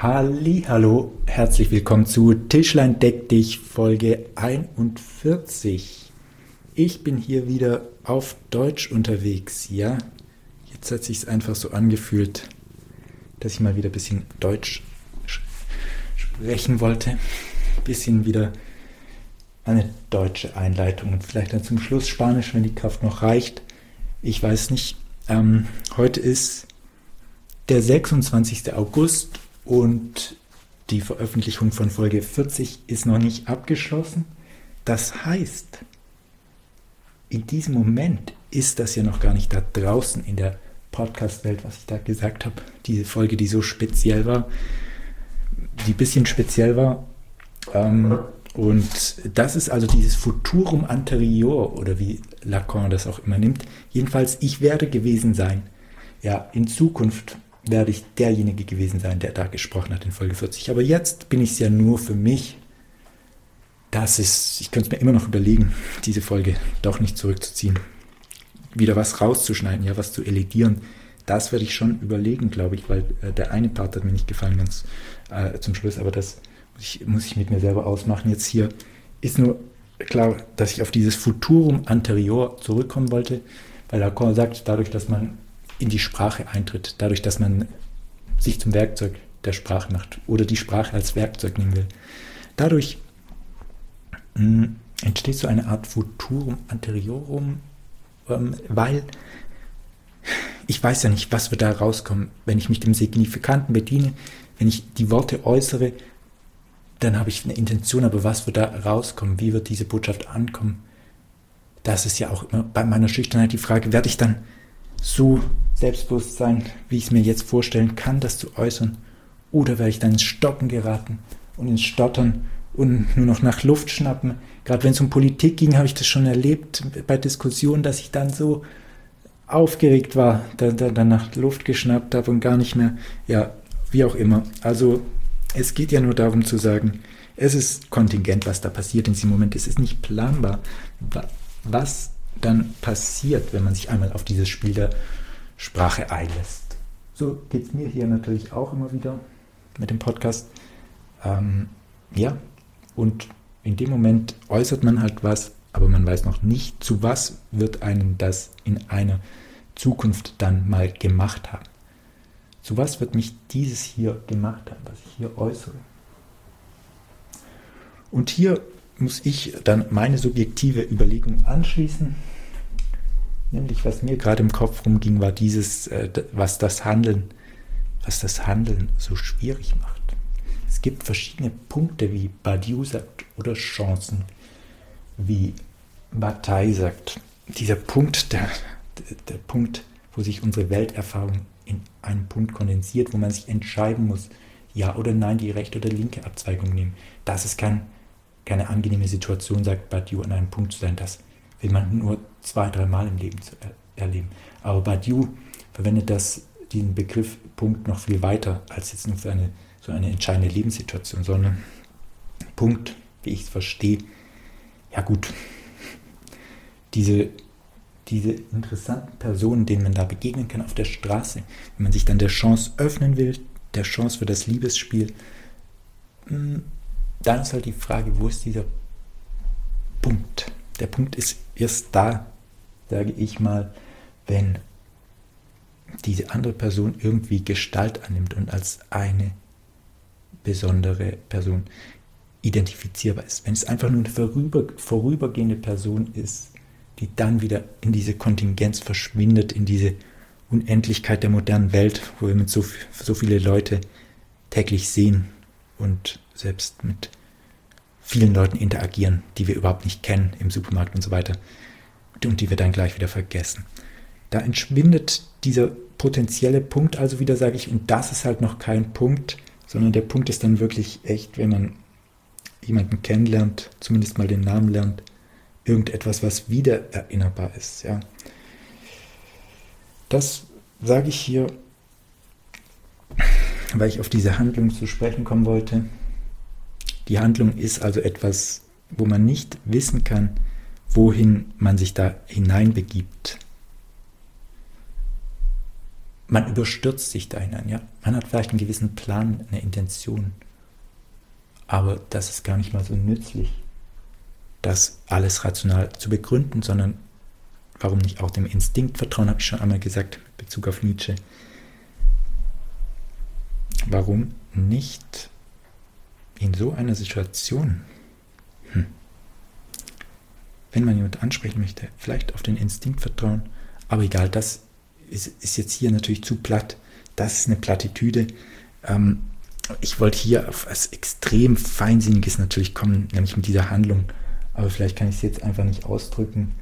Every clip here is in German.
Hallo, herzlich willkommen zu Tischlein deck dich Folge 41. Ich bin hier wieder auf Deutsch unterwegs, ja. Jetzt hat sich's einfach so angefühlt, dass ich mal wieder ein bisschen Deutsch sprechen wollte. Ein bisschen wieder eine deutsche Einleitung und vielleicht dann zum Schluss Spanisch, wenn die Kraft noch reicht. Ich weiß nicht. Heute ist der 26. August und die Veröffentlichung von Folge 40 ist noch nicht abgeschlossen. Das heißt, in diesem Moment ist das ja noch gar nicht da draußen in der Podcast-Welt, was ich da gesagt habe. Diese Folge, die so speziell war, die ein bisschen speziell war. Und das ist also dieses Futurum anterior oder wie Lacan das auch immer nimmt. Jedenfalls, ich werde gewesen sein. Ja, in Zukunft werde ich derjenige gewesen sein, der da gesprochen hat in Folge 40. Aber jetzt bin ich es ja nur für mich. Ich könnte es mir immer noch überlegen, diese Folge doch nicht zurückzuziehen. Wieder was rauszuschneiden, ja, was zu eledieren. Das werde ich schon überlegen, glaube ich, weil der eine Part hat mir nicht gefallen ganz zum Schluss, aber das muss ich mit mir selber ausmachen. Jetzt hier ist nur klar, dass ich auf dieses Futurum anterior zurückkommen wollte, weil Lacan sagt, dadurch, dass man in die Sprache eintritt, dadurch, dass man sich zum Werkzeug der Sprache macht oder die Sprache als Werkzeug nehmen will. Dadurch entsteht so eine Art Futurum anteriorum, weil ich weiß ja nicht, was wird da rauskommen. Wenn ich mich dem Signifikanten bediene, wenn ich die Worte äußere, dann habe ich eine Intention, aber was wird da rauskommen? Wie wird diese Botschaft ankommen? Das ist ja auch immer bei meiner Schüchternheit die Frage, werde ich dann so selbstbewusst sein, wie ich es mir jetzt vorstellen kann, das zu äußern? Oder werde ich dann ins Stocken geraten und ins Stottern und nur noch nach Luft schnappen? Gerade wenn es um Politik ging, habe ich das schon erlebt bei Diskussionen, dass ich dann so aufgeregt war, dann nach Luft geschnappt habe und gar nicht mehr, ja, wie auch immer. Also es geht ja nur darum zu sagen, es ist kontingent, was da passiert in diesem Moment. Es ist nicht planbar, was dann passiert, wenn man sich einmal auf dieses Spiel der Sprache einlässt. So geht es mir hier natürlich auch immer wieder mit dem Podcast. Ja, und in dem Moment äußert man halt was, aber man weiß noch nicht, zu was wird einem das in einer Zukunft dann mal gemacht haben. Zu was wird mich dieses hier gemacht haben, was ich hier äußere. Und hier muss ich dann meine subjektive Überlegung anschließen. Nämlich, was mir gerade im Kopf rumging, war dieses, was das Handeln so schwierig macht. Es gibt verschiedene Punkte, wie Badiou sagt, oder Chancen, wie Bataille sagt. Dieser Punkt, der Punkt, wo sich unsere Welterfahrung in einen Punkt kondensiert, wo man sich entscheiden muss, ja oder nein, die rechte oder linke Abzweigung nehmen. Das ist keine angenehme Situation, sagt Badiou, an einem Punkt zu sein. Das will man nur 2-3 Mal im Leben erleben. Aber Badiou verwendet diesen Begriff Punkt noch viel weiter als jetzt nur für so eine entscheidende Lebenssituation, sondern Punkt, wie ich es verstehe, ja gut, diese interessanten Personen, denen man da begegnen kann auf der Straße, wenn man sich dann der Chance öffnen will, der Chance für das Liebesspiel, dann ist halt die Frage, wo ist dieser Punkt? Der Punkt ist erst da, sage ich mal, wenn diese andere Person irgendwie Gestalt annimmt und als eine besondere Person identifizierbar ist. Wenn es einfach nur eine vorübergehende Person ist, die dann wieder in diese Kontingenz verschwindet, in diese Unendlichkeit der modernen Welt, wo wir mit so viele Leute täglich sehen und selbst mit vielen Leuten interagieren, die wir überhaupt nicht kennen im Supermarkt und so weiter und die wir dann gleich wieder vergessen. Da entschwindet dieser potenzielle Punkt also wieder, sage ich, und das ist halt noch kein Punkt, sondern der Punkt ist dann wirklich echt, wenn man jemanden kennenlernt, zumindest mal den Namen lernt, irgendetwas, was wieder erinnerbar ist. Ja. Das sage ich hier, weil ich auf diese Handlung zu sprechen kommen wollte. Die Handlung ist also etwas, wo man nicht wissen kann, wohin man sich da hineinbegibt. man überstürzt sich da hinein, ja. Man hat vielleicht einen gewissen Plan, eine Intention, aber das ist gar nicht mal so nützlich, das alles rational zu begründen, sondern warum nicht auch dem Instinkt vertrauen, habe ich schon einmal gesagt, in Bezug auf Nietzsche. Warum nicht in so einer Situation, wenn man jemanden ansprechen möchte, vielleicht auf den Instinkt vertrauen, aber egal, das ist jetzt hier natürlich zu platt, das ist eine Plattitüde. Ich wollte hier auf etwas extrem Feinsinniges natürlich kommen, nämlich mit dieser Handlung, aber vielleicht kann ich es jetzt einfach nicht ausdrücken,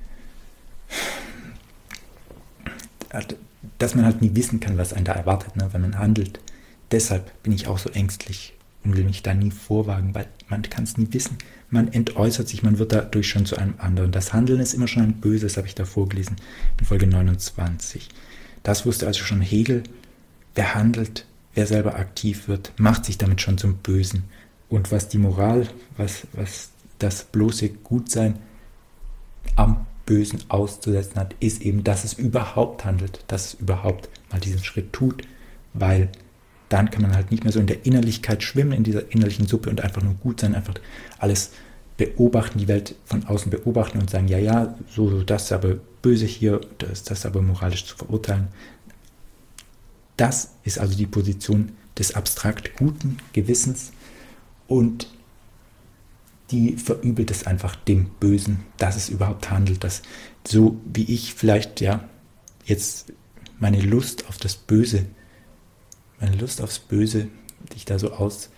dass man halt nie wissen kann, was einen da erwartet, ne, wenn man handelt. Deshalb bin ich auch so ängstlich und will mich da nie vorwagen, weil man kann es nie wissen. Man entäußert sich, man wird dadurch schon zu einem anderen. Das Handeln ist immer schon ein Böses, habe ich da vorgelesen in Folge 29. Das wusste also schon Hegel. Wer handelt, wer selber aktiv wird, macht sich damit schon zum Bösen. Und was die Moral, was das bloße Gutsein am Bösen auszusetzen hat, ist eben, dass es überhaupt handelt, dass es überhaupt mal diesen Schritt tut, weil dann kann man halt nicht mehr so in der Innerlichkeit schwimmen, in dieser innerlichen Suppe und einfach nur gut sein, einfach alles beobachten, die Welt von außen beobachten und sagen, ja, so das ist aber böse hier, das ist aber moralisch zu verurteilen. Das ist also die Position des abstrakt guten Gewissens und die verübelt es einfach dem Bösen, dass es überhaupt handelt, dass so wie ich vielleicht jetzt meine Lust aufs Böse, die ich da so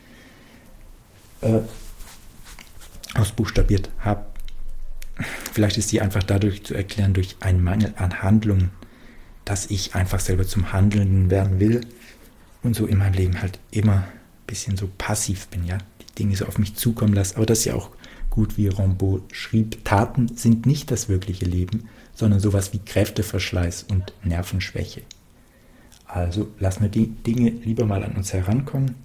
ausbuchstabiert habe, vielleicht ist die einfach dadurch zu erklären, durch einen Mangel an Handlungen, dass ich einfach selber zum Handelnden werden will und so in meinem Leben halt immer ein bisschen so passiv bin, ja, die Dinge so auf mich zukommen lasse. Aber das ist ja auch gut, wie Rimbaud schrieb, Taten sind nicht das wirkliche Leben, sondern sowas wie Kräfteverschleiß und Nervenschwäche. Also lassen wir die Dinge lieber mal an uns herankommen.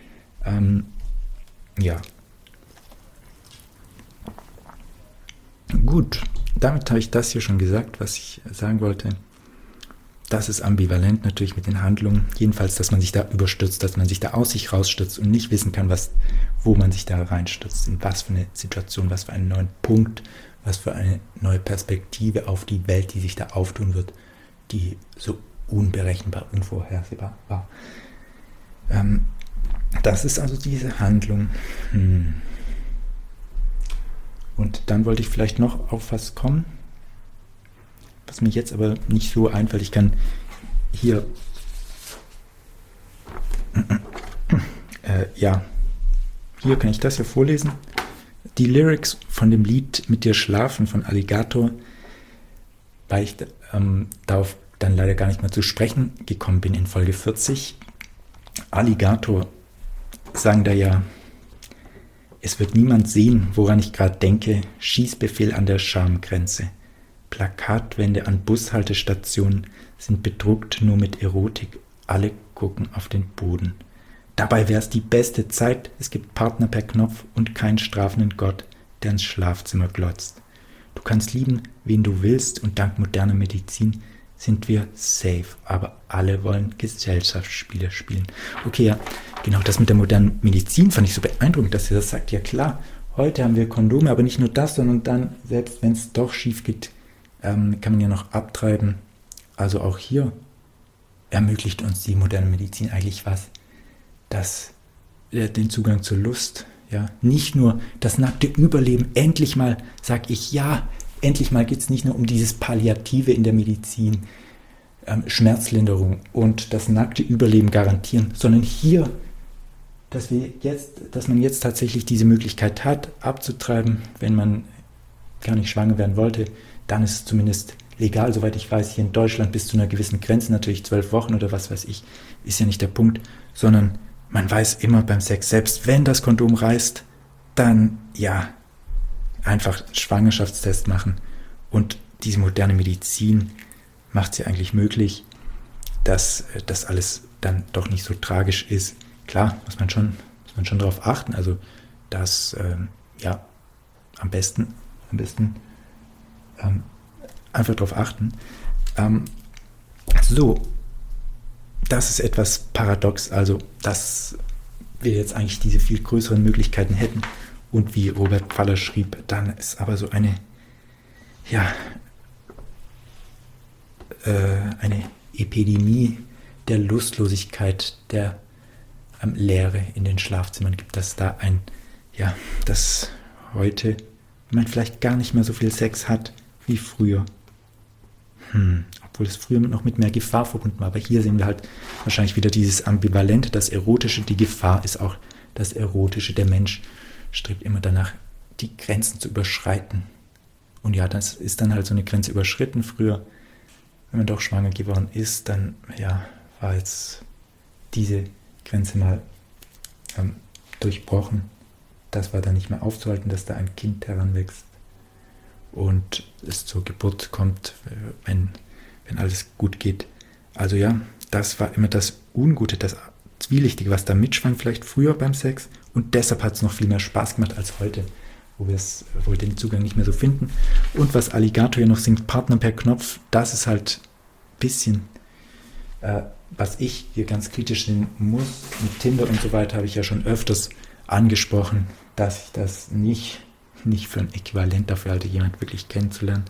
Gut, damit habe ich das hier schon gesagt, was ich sagen wollte. Das ist ambivalent natürlich mit den Handlungen. Jedenfalls, dass man sich da überstürzt, dass man sich da aus sich rausstürzt und nicht wissen kann, wo man sich da reinstürzt, in was für eine Situation, was für einen neuen Punkt, was für eine neue Perspektive auf die Welt, die sich da auftun wird, die so unberechenbar, unvorhersehbar war. Das ist also diese Handlung. Und dann wollte ich vielleicht noch auf was kommen, was mir jetzt aber nicht so einfällt. Ich kann hier hier kann ich das ja vorlesen. Die Lyrics von dem Lied Mit dir schlafen von Alligator, weil ich darauf dann leider gar nicht mehr zu sprechen gekommen bin in Folge 40. Alligator sagen da ja: Es wird niemand sehen, woran ich gerade denke, Schießbefehl an der Schamgrenze. Plakatwände an Bushaltestationen sind bedruckt nur mit Erotik, alle gucken auf den Boden. Dabei wär's die beste Zeit, es gibt Partner per Knopf und keinen strafenden Gott, der ins Schlafzimmer glotzt. Du kannst lieben, wen du willst und dank moderner Medizin sind wir safe, aber alle wollen Gesellschaftsspiele spielen. Okay, ja, genau, das mit der modernen Medizin fand ich so beeindruckend, dass ihr das sagt. Ja klar, heute haben wir Kondome, aber nicht nur das, sondern dann, selbst wenn es doch schief geht, kann man ja noch abtreiben. Also auch hier ermöglicht uns die moderne Medizin eigentlich was, den Zugang zur Lust, ja, nicht nur das nackte Überleben. Endlich mal, sag ich, ja, endlich mal geht es nicht nur um dieses Palliative in der Medizin, Schmerzlinderung und das nackte Überleben garantieren, sondern hier, dass man jetzt tatsächlich diese Möglichkeit hat, abzutreiben, wenn man gar nicht schwanger werden wollte, dann ist es zumindest legal, soweit ich weiß, hier in Deutschland bis zu einer gewissen Grenze, natürlich 12 Wochen oder was weiß ich, ist ja nicht der Punkt, sondern man weiß immer beim Sex, selbst wenn das Kondom reißt, dann ja, einfach Schwangerschaftstest machen. Und diese moderne Medizin macht es ja eigentlich möglich, dass das alles dann doch nicht so tragisch ist. Klar, muss man schon darauf achten, also dass am besten einfach darauf achten. das ist etwas paradox, also dass wir jetzt eigentlich diese viel größeren Möglichkeiten hätten und wie Robert Pfaller schrieb, dann ist aber so eine Epidemie der Lustlosigkeit, der Leere in den Schlafzimmern gibt, dass da dass heute man vielleicht gar nicht mehr so viel Sex hat wie früher. Obwohl es früher noch mit mehr Gefahr verbunden war. Aber hier sehen wir halt wahrscheinlich wieder dieses Ambivalente, das Erotische, die Gefahr ist auch das Erotische. Der Mensch strebt immer danach, die Grenzen zu überschreiten. Und ja, das ist dann halt so eine Grenze überschritten. Früher, wenn man doch schwanger geworden ist, dann war jetzt diese Grenze mal durchbrochen. Das war dann nicht mehr aufzuhalten, dass da ein Kind heranwächst und es zur Geburt kommt, wenn alles gut geht. Also ja, das war immer das Ungute, das Zwielichtige, was da mitschwang, vielleicht früher beim Sex. Und deshalb hat es noch viel mehr Spaß gemacht als heute, wo wir wohl den Zugang nicht mehr so finden. Und was Alligator hier noch singt, Partner per Knopf, das ist halt ein bisschen, was ich hier ganz kritisch sehen muss. Mit Tinder und so weiter habe ich ja schon öfters angesprochen, dass ich das nicht für ein Äquivalent dafür halte, jemand wirklich kennenzulernen,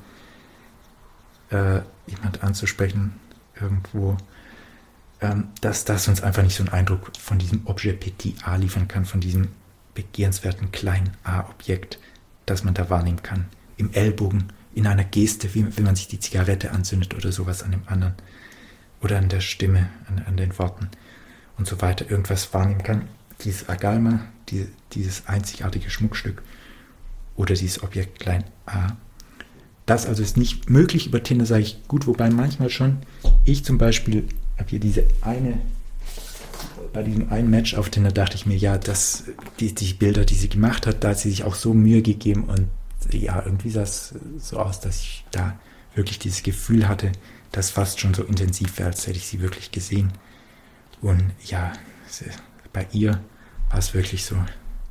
jemand anzusprechen irgendwo, dass das uns einfach nicht so einen Eindruck von diesem Objet Petit A liefern kann, von diesem begehrenswerten kleinen A-Objekt, das man da wahrnehmen kann. Im Ellbogen, in einer Geste, wie wenn man sich die Zigarette anzündet oder sowas an dem anderen. Oder an der Stimme, an den Worten und so weiter, irgendwas wahrnehmen kann. Dieses Agalma, dieses einzigartige Schmuckstück oder dieses Objekt klein a. Das also ist nicht möglich über Tinder, sage ich gut, wobei manchmal schon. Ich zum Beispiel habe hier bei diesem einen Match auf Tinder dachte ich mir, ja, die Bilder, die sie gemacht hat, da hat sie sich auch so Mühe gegeben und ja, irgendwie sah es so aus, dass ich da wirklich dieses Gefühl hatte, das fast schon so intensiv wäre, als hätte ich sie wirklich gesehen. Und ja, bei ihr war es wirklich so,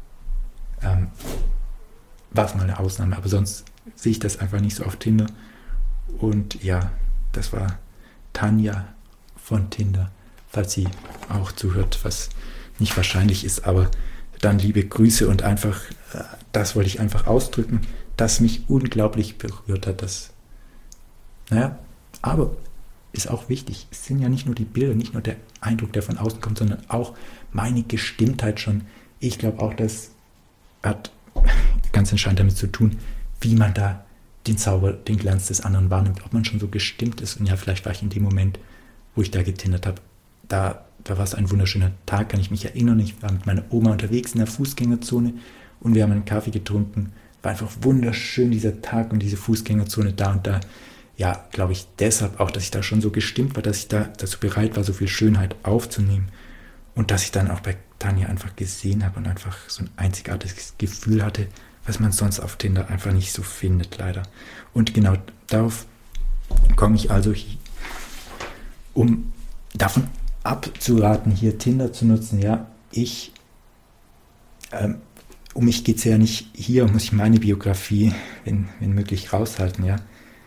war es mal eine Ausnahme, aber sonst sehe ich das einfach nicht so auf Tinder. Und ja, das war Tanja von Tinder, falls sie auch zuhört, was nicht wahrscheinlich ist, aber dann liebe Grüße und einfach, das wollte ich einfach ausdrücken, das mich unglaublich berührt hat, aber ist auch wichtig, es sind ja nicht nur die Bilder, nicht nur der Eindruck, der von außen kommt, sondern auch meine Gestimmtheit schon. Ich glaube auch, das hat ganz entscheidend damit zu tun, wie man da den Zauber, den Glanz des anderen wahrnimmt, ob man schon so gestimmt ist. Und ja, vielleicht war ich in dem Moment, wo ich da getindert habe, da war es ein wunderschöner Tag, kann ich mich erinnern. Ich war mit meiner Oma unterwegs in der Fußgängerzone und wir haben einen Kaffee getrunken. War einfach wunderschön, dieser Tag und diese Fußgängerzone da und da. Ja, glaube ich deshalb auch, dass ich da schon so gestimmt war, dass ich da dazu bereit war, so viel Schönheit aufzunehmen. Und dass ich dann auch bei Tanja einfach gesehen habe und einfach so ein einzigartiges Gefühl hatte, was man sonst auf Tinder einfach nicht so findet, leider. Und genau darauf komme ich also, um davon abzuraten, hier Tinder zu nutzen. Ja, um mich geht es ja nicht, hier muss ich meine Biografie, wenn möglich, raushalten, ja.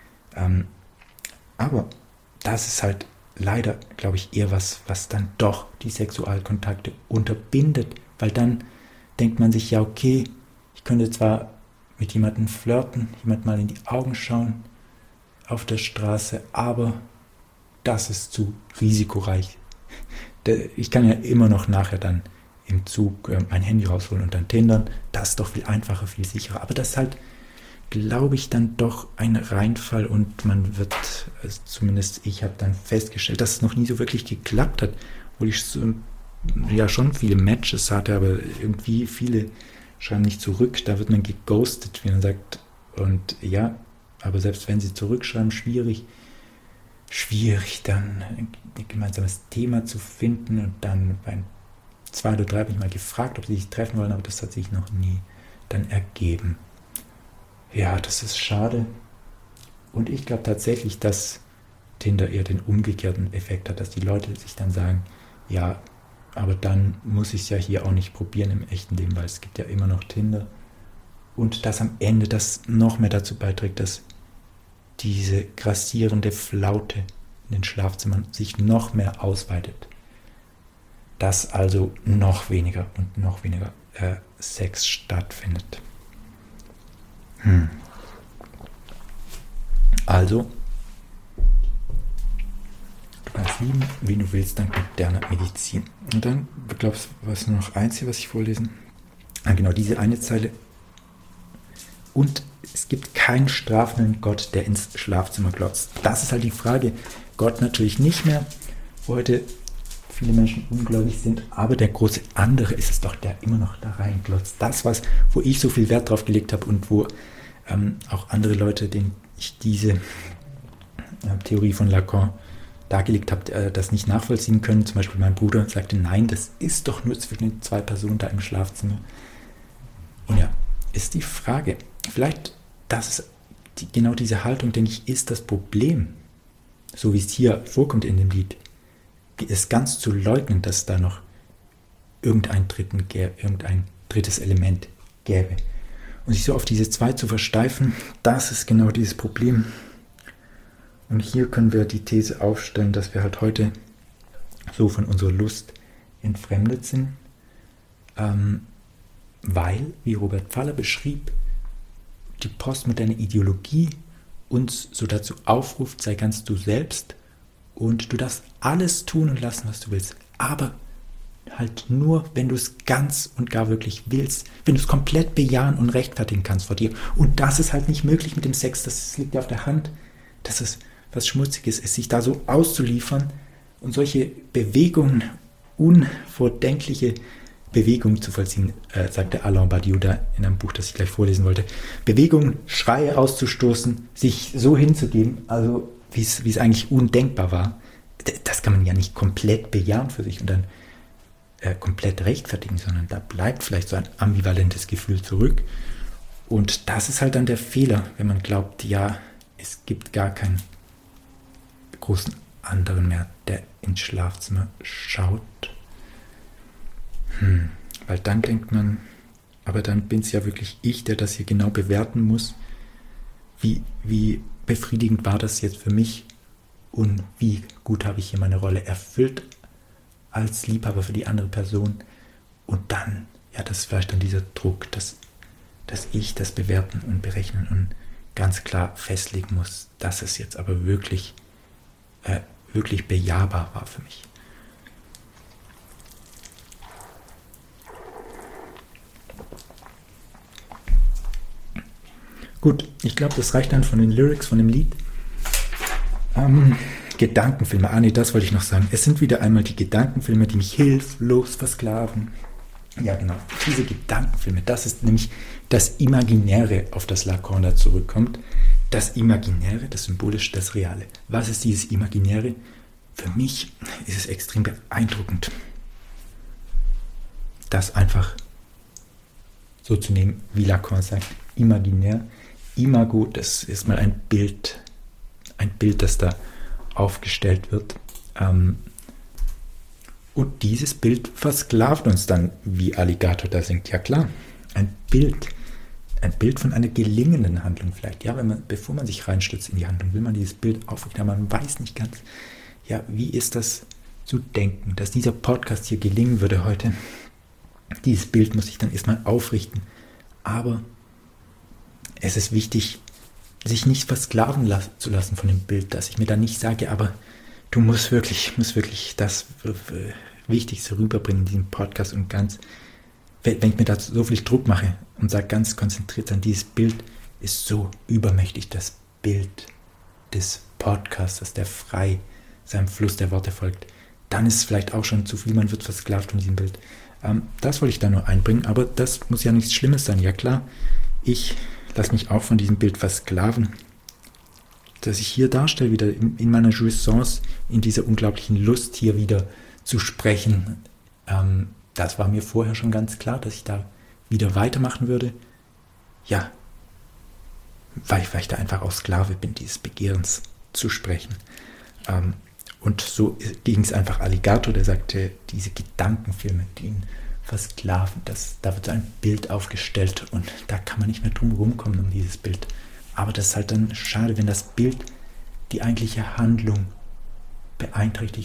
Aber das ist halt leider, glaube ich, eher was dann doch die Sexualkontakte unterbindet, weil dann denkt man sich, ja okay, ich könnte zwar mit jemandem flirten, jemand mal in die Augen schauen auf der Straße, aber das ist zu risikoreich. Ich kann ja immer noch nachher dann im Zug mein Handy rausholen und dann tindern, das ist doch viel einfacher, viel sicherer, aber das ist halt, glaube ich, dann doch ein Reinfall und man wird, also zumindest ich habe dann festgestellt, dass es noch nie so wirklich geklappt hat, obwohl ich schon viele Matches hatte, aber irgendwie viele schreiben nicht zurück, da wird man geghostet, wie man sagt, und ja, aber selbst wenn sie zurückschreiben, schwierig dann ein gemeinsames Thema zu finden und dann bei 2 oder 3 habe ich mal gefragt, ob sie sich treffen wollen, aber das hat sich noch nie dann ergeben. Ja, das ist schade. Und ich glaube tatsächlich, dass Tinder eher den umgekehrten Effekt hat, dass die Leute sich dann sagen, ja, aber dann muss ich es ja hier auch nicht probieren im echten Leben, weil es gibt ja immer noch Tinder. Und dass am Ende das noch mehr dazu beiträgt, dass diese grassierende Flaute in den Schlafzimmern sich noch mehr ausweitet. dass also noch weniger und noch weniger Sex stattfindet. Also, Nummer 7, wie du willst, dank moderner Medizin. Und dann, glaubst du, was nur noch eins hier, was ich vorlesen? Genau, diese eine Zeile. Und es gibt keinen strafenden Gott, der ins Schlafzimmer glotzt. Das ist halt die Frage. Gott natürlich nicht mehr, wo heute viele Menschen ungläubig sind, aber der große andere ist es doch, der immer noch da reinglotzt. Das, wo ich so viel Wert drauf gelegt habe und wo auch andere Leute, denen ich diese Theorie von Lacan dargelegt habe, das nicht nachvollziehen können. Zum Beispiel mein Bruder sagte, nein, das ist doch nur zwischen den zwei Personen da im Schlafzimmer. Und ja, ist die Frage, vielleicht, das ist genau diese Haltung, denke ich, ist das Problem, so wie es hier vorkommt in dem Lied, es ganz zu leugnen, dass da noch irgendein drittes Element gäbe. Und sich so auf diese zwei zu versteifen, das ist genau dieses Problem. Und hier können wir die These aufstellen, dass wir halt heute so von unserer Lust entfremdet sind, weil, wie Robert Pfaller beschrieb, die postmoderne Ideologie uns so dazu aufruft, sei ganz du selbst und du darfst alles tun und lassen, was du willst, aber halt nur, wenn du es ganz und gar wirklich willst, wenn du es komplett bejahen und rechtfertigen kannst vor dir. Und das ist halt nicht möglich mit dem Sex, das liegt ja auf der Hand, dass es was Schmutziges ist, sich da so auszuliefern und solche Bewegungen, unvordenkliche Bewegungen zu vollziehen, sagte Alain Badiou da in einem Buch, das ich gleich vorlesen wollte. Bewegungen, Schreie auszustoßen, sich so hinzugeben, also wie es eigentlich undenkbar war, das kann man ja nicht komplett bejahen für sich und dann komplett rechtfertigen, sondern da bleibt vielleicht so ein ambivalentes Gefühl zurück. Und das ist halt dann der Fehler, wenn man glaubt, ja, es gibt gar keinen großen anderen mehr, der ins Schlafzimmer schaut. Weil dann denkt man, aber dann bin es ja wirklich ich, der das hier genau bewerten muss. Wie befriedigend war das jetzt für mich und wie gut habe ich hier meine Rolle erfüllt als Liebhaber für die andere Person. Und dann, ja, das ist vielleicht dann dieser Druck, dass ich das bewerten und berechnen und ganz klar festlegen muss, dass es jetzt aber wirklich bejahbar war für mich. Gut, ich glaube, das reicht dann von den Lyrics von dem Lied. Gedankenfilme, nee, das wollte ich noch sagen. Es sind wieder einmal die Gedankenfilme, die mich hilflos versklaven. Ja, genau, diese Gedankenfilme, das ist nämlich das Imaginäre, auf das Lacan da zurückkommt. Das Imaginäre, das Symbolische, das Reale. Was ist dieses Imaginäre? Für mich ist es extrem beeindruckend, das einfach so zu nehmen, wie Lacan sagt, imaginär. Imago, das ist mal ein Bild, das da aufgestellt wird. Und dieses Bild versklavt uns dann, wie Alligator da singt. Ja klar, ein Bild von einer gelingenden Handlung vielleicht. Ja, bevor man sich reinstürzt in die Handlung, will man dieses Bild aufrechnen, aber man weiß nicht ganz, ja, wie ist das zu denken, dass dieser Podcast hier gelingen würde heute. Dieses Bild muss ich dann erstmal aufrichten. Aber es ist wichtig, sich nicht versklaven zu lassen von dem Bild, dass ich mir dann nicht sage, aber du musst wirklich das Wichtigste rüberbringen in diesem Podcast und ganz, wenn ich mir da so viel Druck mache und sage ganz konzentriert an dieses Bild, ist so übermächtig das Bild des Podcasters, der frei seinem Fluss der Worte folgt, dann ist es vielleicht auch schon zu viel, man wird versklavt von diesem Bild. Das wollte ich da nur einbringen, aber das muss ja nichts Schlimmes sein. Ja klar, ich lasse mich auch von diesem Bild versklaven, dass ich hier darstelle, wieder in meiner Jouissance, in dieser unglaublichen Lust hier wieder zu sprechen. Das war mir vorher schon ganz klar, dass ich da wieder weitermachen würde. Ja, weil ich da einfach auch Sklave bin, dieses Begehrens zu sprechen. Und so ging es einfach Alligator, der sagte, diese Gedankenfilme, die ihn versklaven, da wird so ein Bild aufgestellt und da kann man nicht mehr drum rumkommen um dieses Bild. Aber das ist halt dann schade, wenn das Bild die eigentliche Handlung beeinträchtigt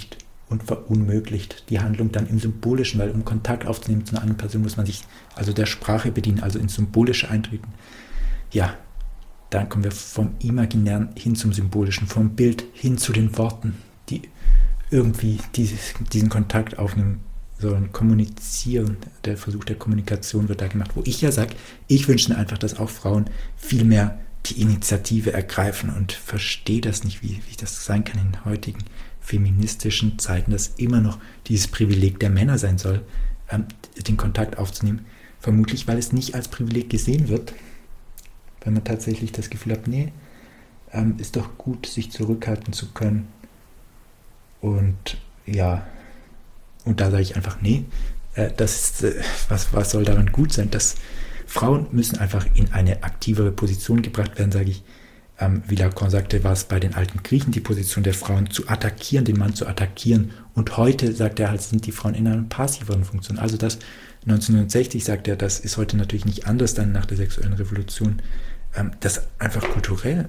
und verunmöglicht die Handlung dann im Symbolischen, weil um Kontakt aufzunehmen zu einer anderen Person muss man sich also der Sprache bedienen, also ins Symbolische eintreten. Ja, dann kommen wir vom Imaginären hin zum Symbolischen, vom Bild hin zu den Worten, die irgendwie diesen Kontakt aufnehmen sollen, kommunizieren. Der Versuch der Kommunikation wird da gemacht, wo ich ja sage, ich wünsche mir einfach, dass auch Frauen viel mehr die Initiative ergreifen und verstehe das nicht, wie das sein kann in heutigen feministischen Zeiten, dass immer noch dieses Privileg der Männer sein soll, den Kontakt aufzunehmen. Vermutlich, weil es nicht als Privileg gesehen wird, weil man tatsächlich das Gefühl hat, nee, ist doch gut, sich zurückhalten zu können. Und ja, und da sage ich einfach, nee, das ist, was soll daran gut sein? Dass Frauen müssen einfach in eine aktivere Position gebracht werden, sage ich. Wie Lacan sagte, war es bei den alten Griechen die Position der Frauen zu attackieren, den Mann zu attackieren. Und heute, sagt er halt, sind die Frauen in einer passiveren Funktion. Also das 1960, sagt er, das ist heute natürlich nicht anders dann nach der sexuellen Revolution. Das einfach kulturell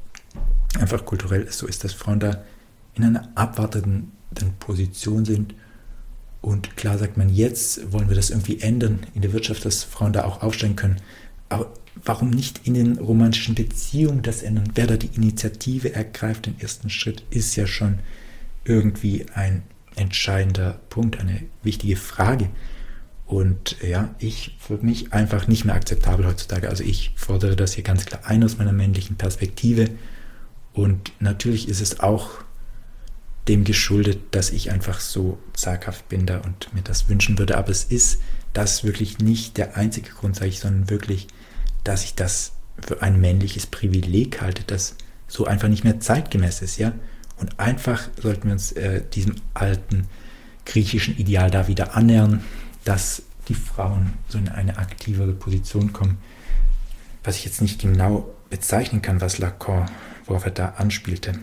so ist, dass Frauen da in einer abwartenden Position sind. Und klar sagt man, jetzt wollen wir das irgendwie ändern in der Wirtschaft, dass Frauen da auch aufsteigen können. Aber warum nicht in den romantischen Beziehungen das ändern? Wer da die Initiative ergreift, den ersten Schritt, ist ja schon irgendwie ein entscheidender Punkt, eine wichtige Frage. Und ja, für mich einfach nicht mehr akzeptabel heutzutage. Also ich fordere das hier ganz klar ein aus meiner männlichen Perspektive. Und natürlich ist es auch dem geschuldet, dass ich einfach so zaghaft bin da und mir das wünschen würde. Aber es ist das wirklich nicht der einzige Grund, sage ich, sondern wirklich, dass ich das für ein männliches Privileg halte, das so einfach nicht mehr zeitgemäß ist, ja. Und einfach sollten wir uns diesem alten griechischen Ideal da wieder annähern, dass die Frauen so in eine aktivere Position kommen, was ich jetzt nicht genau bezeichnen kann, was Lacan, worauf er da anspielte,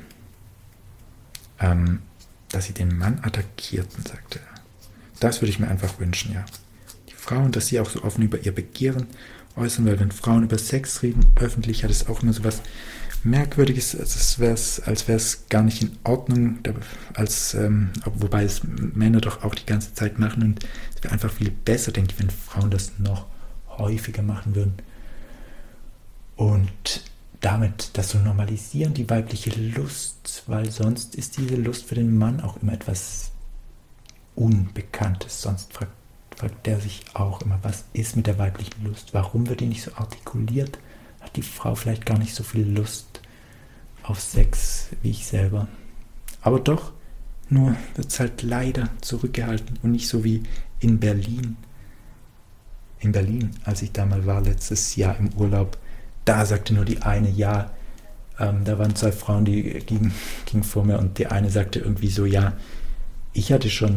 dass sie den Mann attackierten, sagte er. Das würde ich mir einfach wünschen, ja. Die Frauen, dass sie auch so offen über ihr Begehren äußern, weil wenn Frauen über Sex reden, öffentlich, hat es auch immer so was Merkwürdiges, als wäre es gar nicht in Ordnung, wobei es Männer doch auch die ganze Zeit machen und es wäre einfach viel besser, denke ich, wenn Frauen das noch häufiger machen würden. Und damit das so normalisieren, die weibliche Lust, weil sonst ist diese Lust für den Mann auch immer etwas Unbekanntes. Sonst fragt der sich auch immer, was ist mit der weiblichen Lust? Warum wird die nicht so artikuliert? Hat die Frau vielleicht gar nicht so viel Lust auf Sex wie ich selber? Aber doch, nur wird es halt leider zurückgehalten und nicht so wie in Berlin. In Berlin, als ich da mal war, letztes Jahr im Urlaub, da sagte nur die eine, ja, da waren zwei Frauen, die gingen vor mir und die eine sagte irgendwie so, ja, sie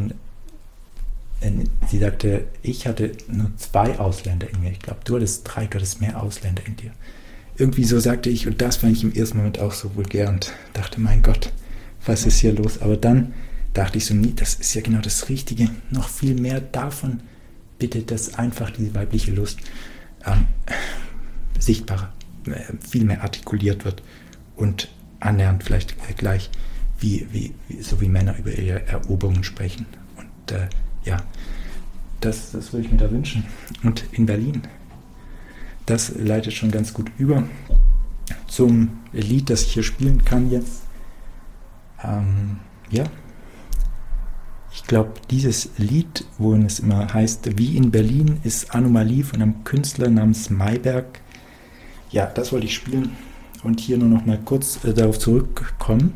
sagte, ich hatte nur 2 Ausländer in mir. Ich glaube, du hattest 3, du hattest mehr Ausländer in dir. Irgendwie so sagte ich, und das fand ich im ersten Moment auch so vulgär und dachte, mein Gott, was ist hier los? Aber dann dachte ich so, nee, das ist ja genau das Richtige. Noch viel mehr davon, bitte, dass einfach diese weibliche Lust sichtbarer, viel mehr artikuliert wird und annähernd vielleicht gleich, so wie Männer über ihre Eroberungen sprechen. Und ja, das würde ich mir da wünschen. Und in Berlin, das leitet schon ganz gut über zum Lied, das ich hier spielen kann jetzt. Ja, ich glaube, dieses Lied, worin es immer heißt, wie in Berlin, ist Anomalie von einem Künstler namens Mayberg. Ja, das wollte ich spielen und hier nur noch mal kurz darauf zurückkommen,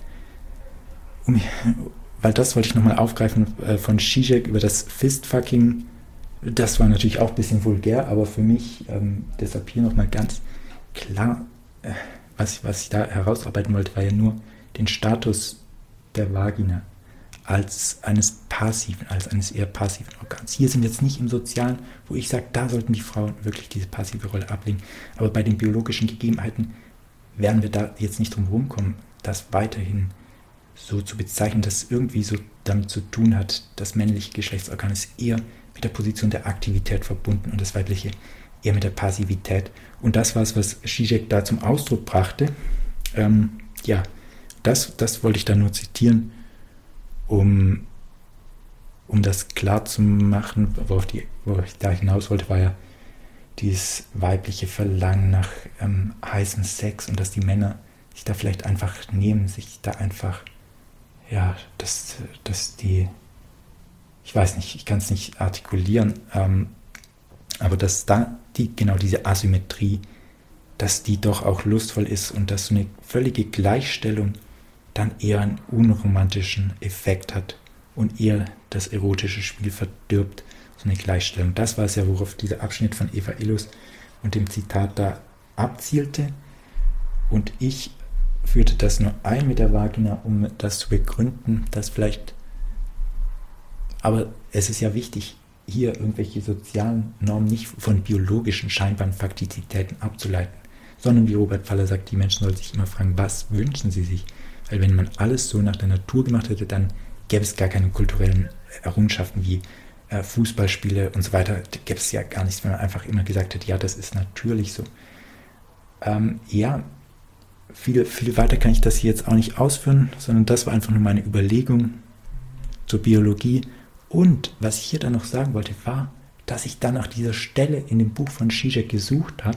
weil das wollte ich nochmal aufgreifen von Zizek über das Fistfucking. Das war natürlich auch ein bisschen vulgär, aber für mich, deshalb hier nochmal ganz klar, was ich da herausarbeiten wollte, war ja nur den Status der Vagina als eines eher passiven Organs. Hier sind wir jetzt nicht im Sozialen, wo ich sage, da sollten die Frauen wirklich diese passive Rolle ablegen. Aber bei den biologischen Gegebenheiten werden wir da jetzt nicht drum rumkommen, das weiterhin so zu bezeichnen, dass es irgendwie so damit zu tun hat, das männliche Geschlechtsorgan ist eher mit der Position der Aktivität verbunden und das weibliche eher mit der Passivität. Und das war es, was Zizek da zum Ausdruck brachte. Ja, das wollte ich da nur zitieren. um das klar zu machen, wo ich da hinaus wollte, war ja dieses weibliche Verlangen nach heißem Sex und dass die Männer sich da vielleicht einfach nehmen, sich da einfach, ja, dass die, ich weiß nicht, ich kann es nicht artikulieren, aber dass da diese Asymmetrie, dass die doch auch lustvoll ist und dass so eine völlige Gleichstellung dann eher einen unromantischen Effekt hat und eher das erotische Spiel verdirbt, so eine Gleichstellung. Das war es ja, worauf dieser Abschnitt von Eva Illouz und dem Zitat da abzielte. Und ich führte das nur ein mit der Vagina, um das zu begründen, dass vielleicht, aber es ist ja wichtig, hier irgendwelche sozialen Normen nicht von biologischen scheinbaren Faktizitäten abzuleiten, sondern wie Robert Faller sagt, die Menschen sollten sich immer fragen, was wünschen sie sich? Weil wenn man alles so nach der Natur gemacht hätte, dann gäbe es gar keine kulturellen Errungenschaften wie Fußballspiele und so weiter, da gäbe es ja gar nichts, wenn man einfach immer gesagt hätte, ja, das ist natürlich so. Viel weiter kann ich das hier jetzt auch nicht ausführen, sondern das war einfach nur meine Überlegung zur Biologie. Und was ich hier dann noch sagen wollte, war, dass ich dann nach dieser Stelle in dem Buch von Zizek gesucht habe,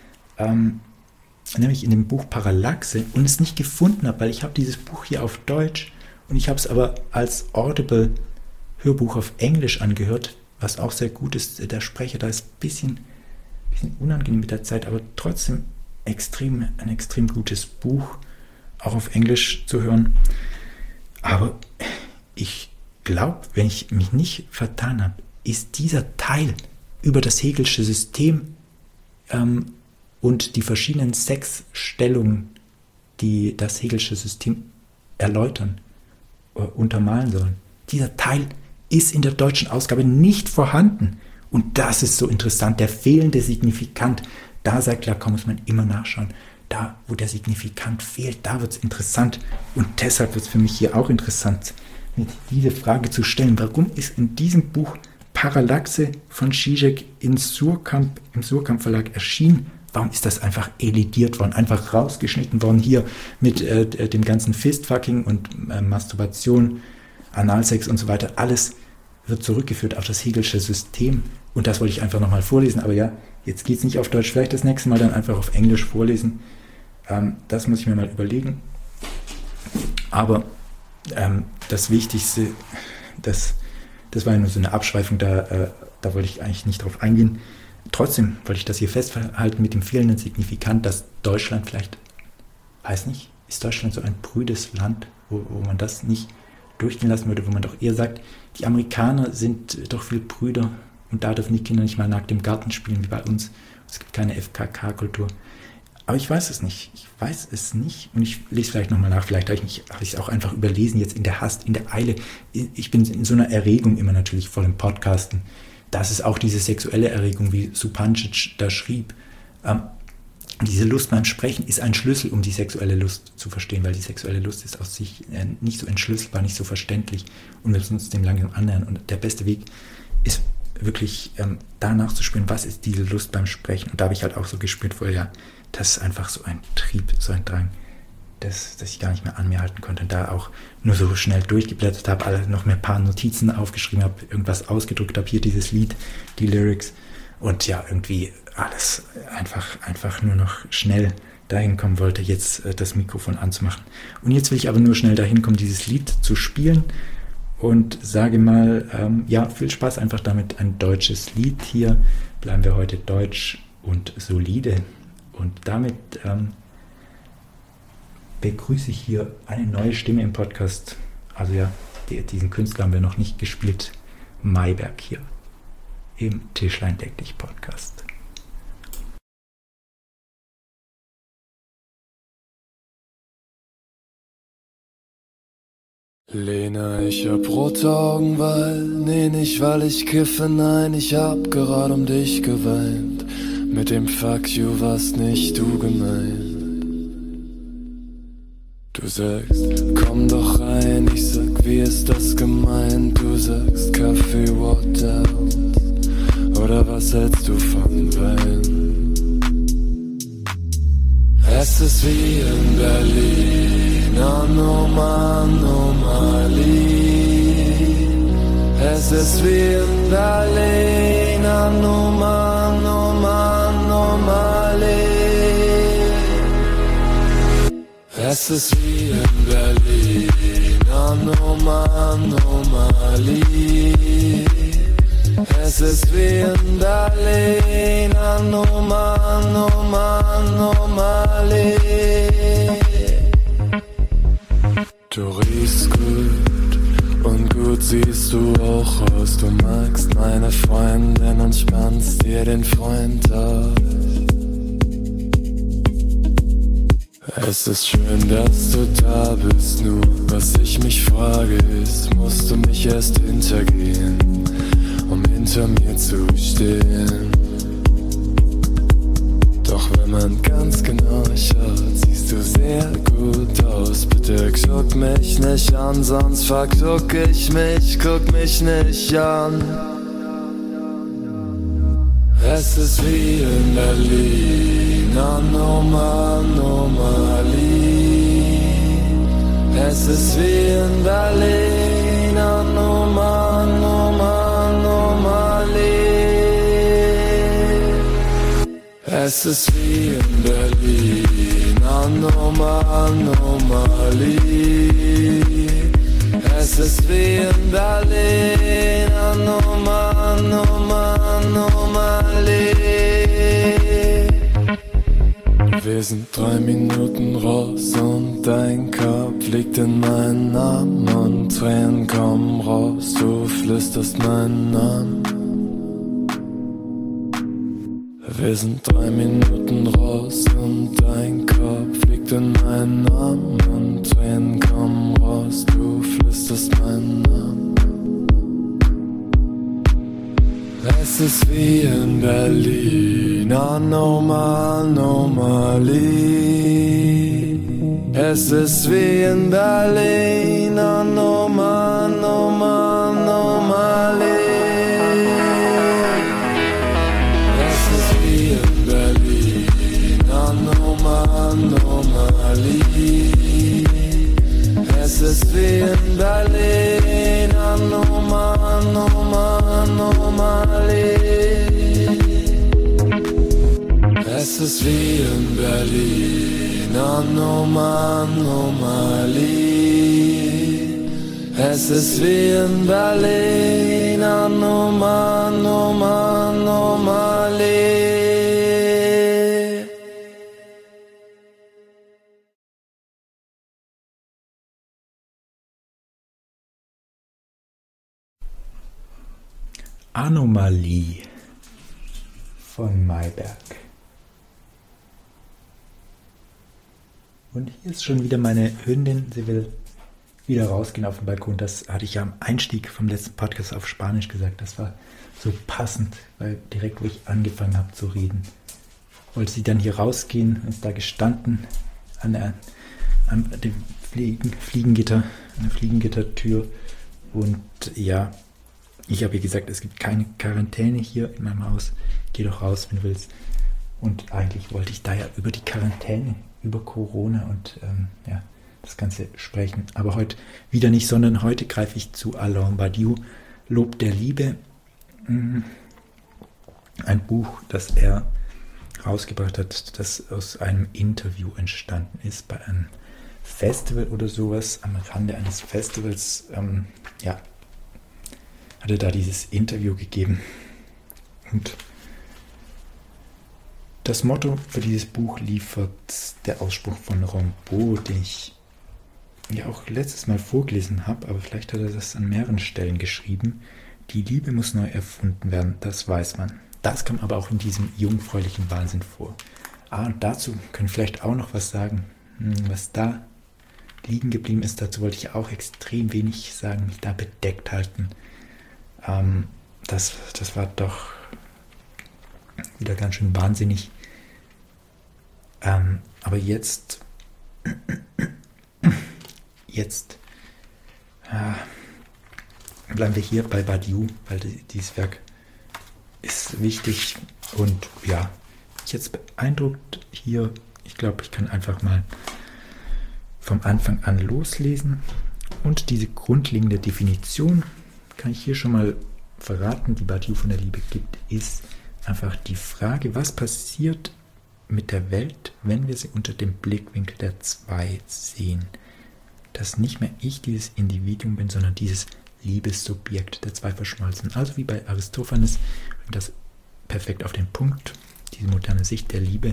nämlich in dem Buch Parallaxe, und es nicht gefunden habe, weil ich habe dieses Buch hier auf Deutsch und ich habe es aber als Audible-Hörbuch auf Englisch angehört, was auch sehr gut ist. Der Sprecher da ist ein bisschen unangenehm mit der Zeit, aber trotzdem ein extrem gutes Buch, auch auf Englisch zu hören. Aber ich glaube, wenn ich mich nicht vertan habe, ist dieser Teil über das Hegelsche System und die verschiedenen Sexstellungen, die das Hegelsche System erläutern, untermalen sollen. Dieser Teil ist in der deutschen Ausgabe nicht vorhanden. Und das ist so interessant, der fehlende Signifikant. Da sagt Lacan, muss man immer nachschauen. Da, wo der Signifikant fehlt, da wird es interessant. Und deshalb wird es für mich hier auch interessant, mir diese Frage zu stellen. Warum ist in diesem Buch Parallaxe von Zizek im Suhrkamp Verlag erschienen? Warum ist das einfach elidiert worden, einfach rausgeschnitten worden hier mit dem ganzen Fistfucking und Masturbation, Analsex und so weiter? Alles wird zurückgeführt auf das Hegelsche System. Und das wollte ich einfach nochmal vorlesen. Aber ja, jetzt geht es nicht auf Deutsch. Vielleicht das nächste Mal dann einfach auf Englisch vorlesen. Das muss ich mir mal überlegen. Aber das Wichtigste, das war ja nur so eine Abschweifung, da wollte ich eigentlich nicht drauf eingehen. Trotzdem wollte ich das hier festhalten mit dem fehlenden Signifikant, dass Deutschland vielleicht, weiß nicht, ist Deutschland so ein prüdes Land, wo man das nicht durchgehen lassen würde, wo man doch eher sagt, die Amerikaner sind doch viel prüder und da dürfen die Kinder nicht mal nackt im Garten spielen wie bei uns. Es gibt keine FKK-Kultur. Aber ich weiß es nicht. Und ich lese vielleicht nochmal nach. Vielleicht habe ich es auch einfach überlesen, jetzt in der Hast, in der Eile. Ich bin in so einer Erregung immer natürlich vor dem Podcasten. Das ist auch diese sexuelle Erregung, wie Supancic da schrieb. Diese Lust beim Sprechen ist ein Schlüssel, um die sexuelle Lust zu verstehen, weil die sexuelle Lust ist aus sich nicht so entschlüsselbar, nicht so verständlich und wir müssen uns dem langsam annähern. Und der beste Weg ist wirklich danach zu spüren, was ist diese Lust beim Sprechen. Und da habe ich halt auch so gespürt vorher, ja, das ist einfach so ein Trieb, so ein Drang, dass ich gar nicht mehr an mir halten konnte und da auch nur so schnell durchgeblättert habe, noch mehr ein paar Notizen aufgeschrieben habe, irgendwas ausgedrückt habe, hier dieses Lied, die Lyrics und ja, irgendwie alles einfach nur noch schnell dahin kommen wollte, jetzt das Mikrofon anzumachen. Und jetzt will ich aber nur schnell dahin kommen, dieses Lied zu spielen und sage mal, ja, viel Spaß einfach damit, ein deutsches Lied hier, bleiben wir heute deutsch und solide und damit begrüße ich hier eine neue Stimme im Podcast. Also ja, diesen Künstler haben wir noch nicht gespielt. Mayberg hier im Tischlein deck dich Podcast. Lena, ich hab rote Augen, nee, nicht weil ich kiffe, nein, ich hab gerade um dich geweint. Mit dem Fuck you warst nicht du gemeint. Du sagst, komm doch rein, ich sag, wie ist das gemeint? Du sagst, Kaffee, Water oder was hältst du von Wein? Es ist wie in Berlin, Anomalie. Es ist wie in Berlin, Anomalie. Es ist wie in Berlin, Anomalie. Es ist wie in Berlin, Anomalie. Du riechst gut und gut siehst du auch aus. Du magst meine Freundin und spannst dir den Freund aus. Es ist schön, dass du da bist, nur was ich mich frage ist, musst du mich erst hintergehen, um hinter mir zu stehen. Doch wenn man ganz genau schaut, siehst du sehr gut aus. Bitte guck mich nicht an, sonst verguck ich mich, guck mich nicht an. Es ist wie in Berlin, Anomalie. Es ist wie in Berlin, Anomalie. Es ist wie in Berlin, Anomalie. Es ist wie in Berlin, Anomalie. Wir sind 3 Minuten raus und dein Kopf liegt in meinen Arm und Tränen kommen raus, du flüsterst meinen Namen. Wir sind 3 Minuten raus und dein Kopf liegt in meinen Arm und Tränen kommen raus, du flüsterst meinen Namen. Es ist wie in Berlin, Anomalie. Es ist wie in Berlin, Anomalie. Es ist wie in Berlin, Anomalie. Es ist wie in Berlin, Anomalie. Es ist wie in Berlin, Anomalie. Es ist wie in Berlin, Anomalie. Anomalie von Mayberg. Und hier ist schon wieder meine Hündin. Sie will wieder rausgehen auf den Balkon. Das hatte ich ja am Einstieg vom letzten Podcast auf Spanisch gesagt. Das war so passend, weil direkt, wo ich angefangen habe zu reden, wollte sie dann hier rausgehen, ist da gestanden an dem Fliegengitter, an der Fliegengittertür. Und ja, ich habe ihr gesagt, es gibt keine Quarantäne hier in meinem Haus. Geh doch raus, wenn du willst. Und eigentlich wollte ich da ja über die Quarantäne, über Corona und das Ganze sprechen. Aber heute wieder nicht, sondern heute greife ich zu Alain Badiou, Lob der Liebe. Ein Buch, das er rausgebracht hat, das aus einem Interview entstanden ist bei einem Festival oder sowas. Am Rande eines Festivals, hat er da dieses Interview gegeben. Und das Motto für dieses Buch liefert der Ausspruch von Rimbaud, den ich ja auch letztes Mal vorgelesen habe, aber vielleicht hat er das an mehreren Stellen geschrieben. Die Liebe muss neu erfunden werden, das weiß man. Das kam aber auch in diesem jungfräulichen Wahnsinn vor. Und dazu können wir vielleicht auch noch was sagen, was da liegen geblieben ist. Dazu wollte ich auch extrem wenig sagen, mich da bedeckt halten. Das war doch wieder ganz schön wahnsinnig. Aber jetzt bleiben wir hier bei Badiou, weil dieses Werk ist wichtig und ja, mich jetzt beeindruckt hier. Ich glaube, ich kann einfach mal vom Anfang an loslesen und diese grundlegende Definition kann ich hier schon mal verraten, die Badiou von der Liebe gibt, ist einfach die Frage, was passiert mit der Welt, wenn wir sie unter dem Blickwinkel der Zwei sehen. Dass nicht mehr ich dieses Individuum bin, sondern dieses Liebessubjekt der Zwei verschmolzen. Also wie bei Aristophanes, das perfekt auf den Punkt, diese moderne Sicht der Liebe.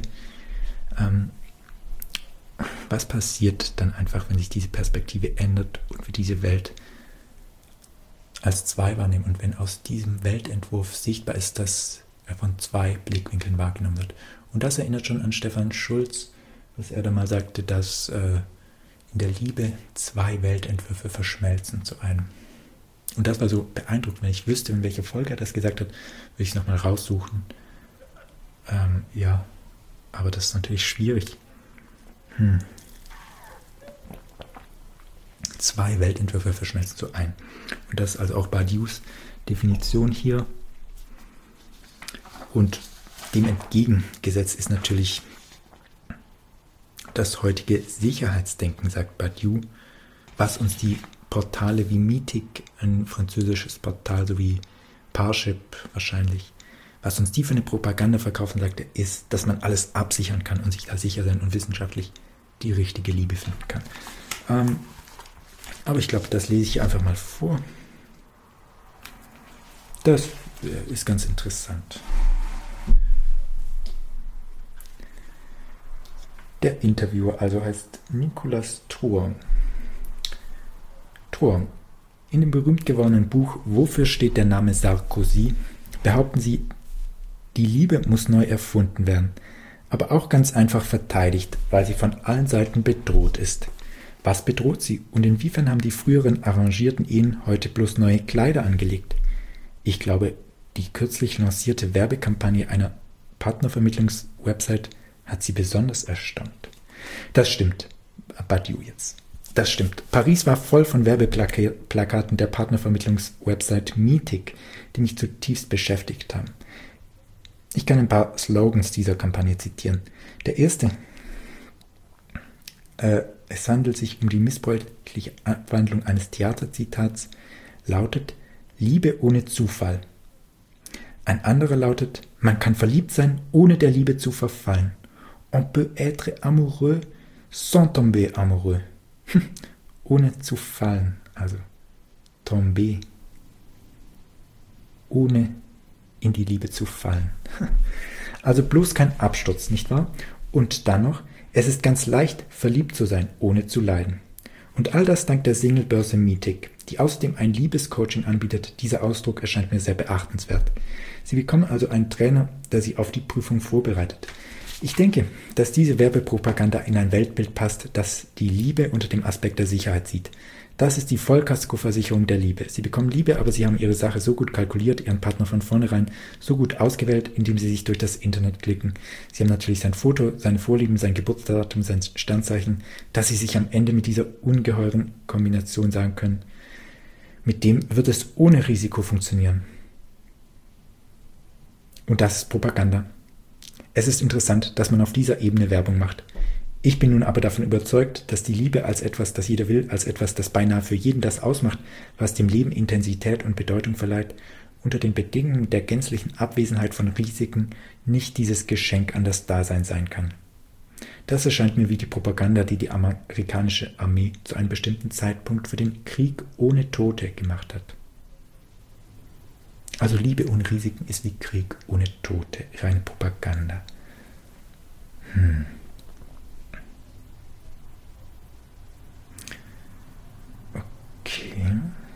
Was passiert dann einfach, wenn sich diese Perspektive ändert und wir diese Welt als zwei wahrnehmen und wenn aus diesem Weltentwurf sichtbar ist, dass er von zwei Blickwinkeln wahrgenommen wird. Und das erinnert schon an Stefan Schulz, was er da mal sagte, dass in der Liebe zwei Weltentwürfe verschmelzen zu einem. Und das war so beeindruckend. Wenn ich wüsste, in welcher Folge er das gesagt hat, würde ich es nochmal raussuchen. Ja, aber das ist natürlich schwierig. Zwei Weltentwürfe verschmelzen zu einem. Und das ist also auch Badious Definition hier. Und dem entgegengesetzt ist natürlich das heutige Sicherheitsdenken, sagt Badiou, was uns die Portale wie Meetic, ein französisches Portal, sowie Parship wahrscheinlich, was uns die für eine Propaganda verkaufen, sagt er, ist, dass man alles absichern kann und sich da sicher sein und wissenschaftlich die richtige Liebe finden kann. Aber ich glaube, das lese ich einfach mal vor. Das ist ganz interessant. Der Interviewer also heißt Nicolas Truong. Truong. In dem berühmt gewordenen Buch Wofür steht der Name Sarkozy? Behaupten sie, die Liebe muss neu erfunden werden, aber auch ganz einfach verteidigt, weil sie von allen Seiten bedroht ist. Was bedroht sie und inwiefern haben die früheren arrangierten Ehen heute bloß neue Kleider angelegt? Ich glaube, die kürzlich lancierte Werbekampagne einer Partnervermittlungswebsite hat sie besonders erstaunt. Das stimmt, Badiou jetzt. Das stimmt. Paris war voll von Werbeplakaten der Partnervermittlungswebsite Meetic, die mich zutiefst beschäftigt haben. Ich kann ein paar Slogans dieser Kampagne zitieren. Der erste: Es handelt sich um die missbräuchliche Abwandlung eines Theaterzitats, lautet Liebe ohne Zufall. Ein anderer lautet: Man kann verliebt sein, ohne der Liebe zu verfallen. On peut être amoureux sans tomber amoureux. Ohne zu fallen, also tomber, ohne in die Liebe zu fallen. Also bloß kein Absturz, nicht wahr? Und dann noch, es ist ganz leicht, verliebt zu sein, ohne zu leiden. Und all das dank der Singlebörse Meetic, die außerdem ein Liebescoaching anbietet. Dieser Ausdruck erscheint mir sehr beachtenswert. Sie bekommen also einen Trainer, der Sie auf die Prüfung vorbereitet. Ich denke, dass diese Werbepropaganda in ein Weltbild passt, das die Liebe unter dem Aspekt der Sicherheit sieht. Das ist die Vollkaskoversicherung der Liebe. Sie bekommen Liebe, aber Sie haben Ihre Sache so gut kalkuliert, Ihren Partner von vornherein so gut ausgewählt, indem Sie sich durch das Internet klicken. Sie haben natürlich sein Foto, seine Vorlieben, sein Geburtsdatum, sein Sternzeichen, dass Sie sich am Ende mit dieser ungeheuren Kombination sagen können, mit dem wird es ohne Risiko funktionieren. Und das ist Propaganda. Es ist interessant, dass man auf dieser Ebene Werbung macht. Ich bin nun aber davon überzeugt, dass die Liebe als etwas, das jeder will, als etwas, das beinahe für jeden das ausmacht, was dem Leben Intensität und Bedeutung verleiht, unter den Bedingungen der gänzlichen Abwesenheit von Risiken nicht dieses Geschenk an das Dasein sein kann. Das erscheint mir wie die Propaganda, die die amerikanische Armee zu einem bestimmten Zeitpunkt für den Krieg ohne Tote gemacht hat. Also Liebe ohne Risiken ist wie Krieg ohne Tote, reine Propaganda. Okay.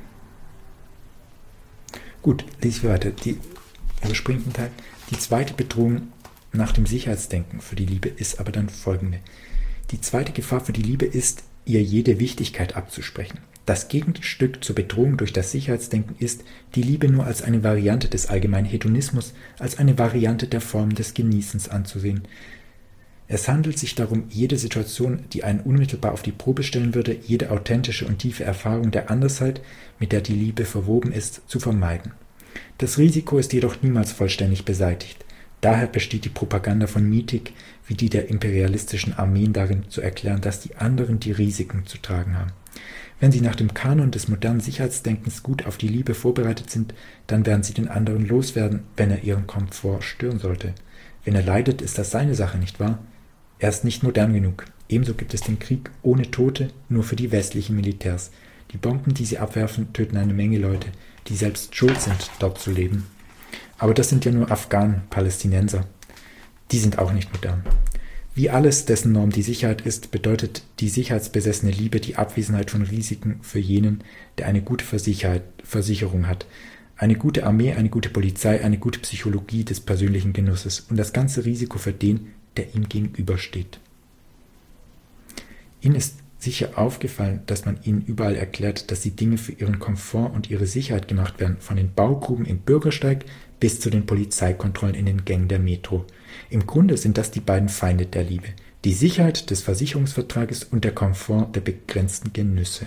Gut, lese ich weiter. Überspringt einen Teil. Die zweite Bedrohung nach dem Sicherheitsdenken für die Liebe ist aber dann folgende. Die zweite Gefahr für die Liebe ist, ihr jede Wichtigkeit abzusprechen. Das Gegenstück zur Bedrohung durch das Sicherheitsdenken ist, die Liebe nur als eine Variante des allgemeinen Hedonismus, als eine Variante der Form des Genießens anzusehen. Es handelt sich darum, jede Situation, die einen unmittelbar auf die Probe stellen würde, jede authentische und tiefe Erfahrung der Andersheit, mit der die Liebe verwoben ist, zu vermeiden. Das Risiko ist jedoch niemals vollständig beseitigt. Daher besteht die Propaganda von Meetic wie die der imperialistischen Armeen darin, zu erklären, dass die anderen die Risiken zu tragen haben. Wenn sie nach dem Kanon des modernen Sicherheitsdenkens gut auf die Liebe vorbereitet sind, dann werden sie den anderen loswerden, wenn er ihren Komfort stören sollte. Wenn er leidet, ist das seine Sache, nicht wahr? Er ist nicht modern genug. Ebenso gibt es den Krieg ohne Tote nur für die westlichen Militärs. Die Bomben, die sie abwerfen, töten eine Menge Leute, die selbst schuld sind, dort zu leben. Aber das sind ja nur Afghanen, Palästinenser. Die sind auch nicht modern. Wie alles, dessen Norm die Sicherheit ist, bedeutet die sicherheitsbesessene Liebe die Abwesenheit von Risiken für jenen, der eine gute Versicherung hat. Eine gute Armee, eine gute Polizei, eine gute Psychologie des persönlichen Genusses und das ganze Risiko für den, der ihm gegenübersteht. Ihnen ist sicher aufgefallen, dass man ihnen überall erklärt, dass die Dinge für ihren Komfort und ihre Sicherheit gemacht werden, von den Baugruben im Bürgersteig bis zu den Polizeikontrollen in den Gängen der Metro. Im Grunde sind das die beiden Feinde der Liebe, die Sicherheit des Versicherungsvertrages und der Komfort der begrenzten Genüsse.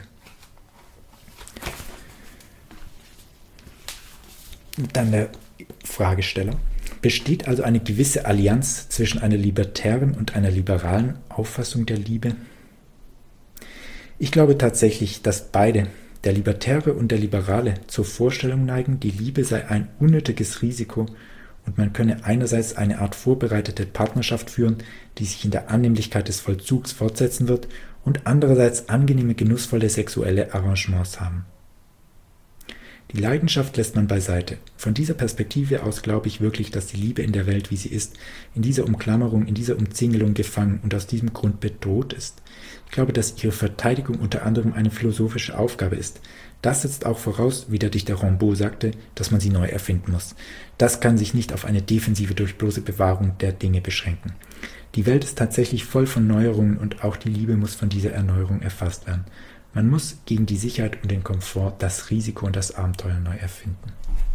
Dann der Fragesteller. Besteht also eine gewisse Allianz zwischen einer libertären und einer liberalen Auffassung der Liebe? Ich glaube tatsächlich, dass beide, der Libertäre und der Liberale, zur Vorstellung neigen, die Liebe sei ein unnötiges Risiko und man könne einerseits eine Art vorbereitete Partnerschaft führen, die sich in der Annehmlichkeit des Vollzugs fortsetzen wird, und andererseits angenehme, genussvolle sexuelle Arrangements haben. Die Leidenschaft lässt man beiseite. Von dieser Perspektive aus glaube ich wirklich, dass die Liebe in der Welt, wie sie ist, in dieser Umklammerung, in dieser Umzingelung gefangen und aus diesem Grund bedroht ist. Ich glaube, dass ihre Verteidigung unter anderem eine philosophische Aufgabe ist. Das setzt auch voraus, wie der Dichter Rimbaud sagte, dass man sie neu erfinden muss. Das kann sich nicht auf eine Defensive durch bloße Bewahrung der Dinge beschränken. Die Welt ist tatsächlich voll von Neuerungen und auch die Liebe muss von dieser Erneuerung erfasst werden. Man muss gegen die Sicherheit und den Komfort das Risiko und das Abenteuer neu erfinden.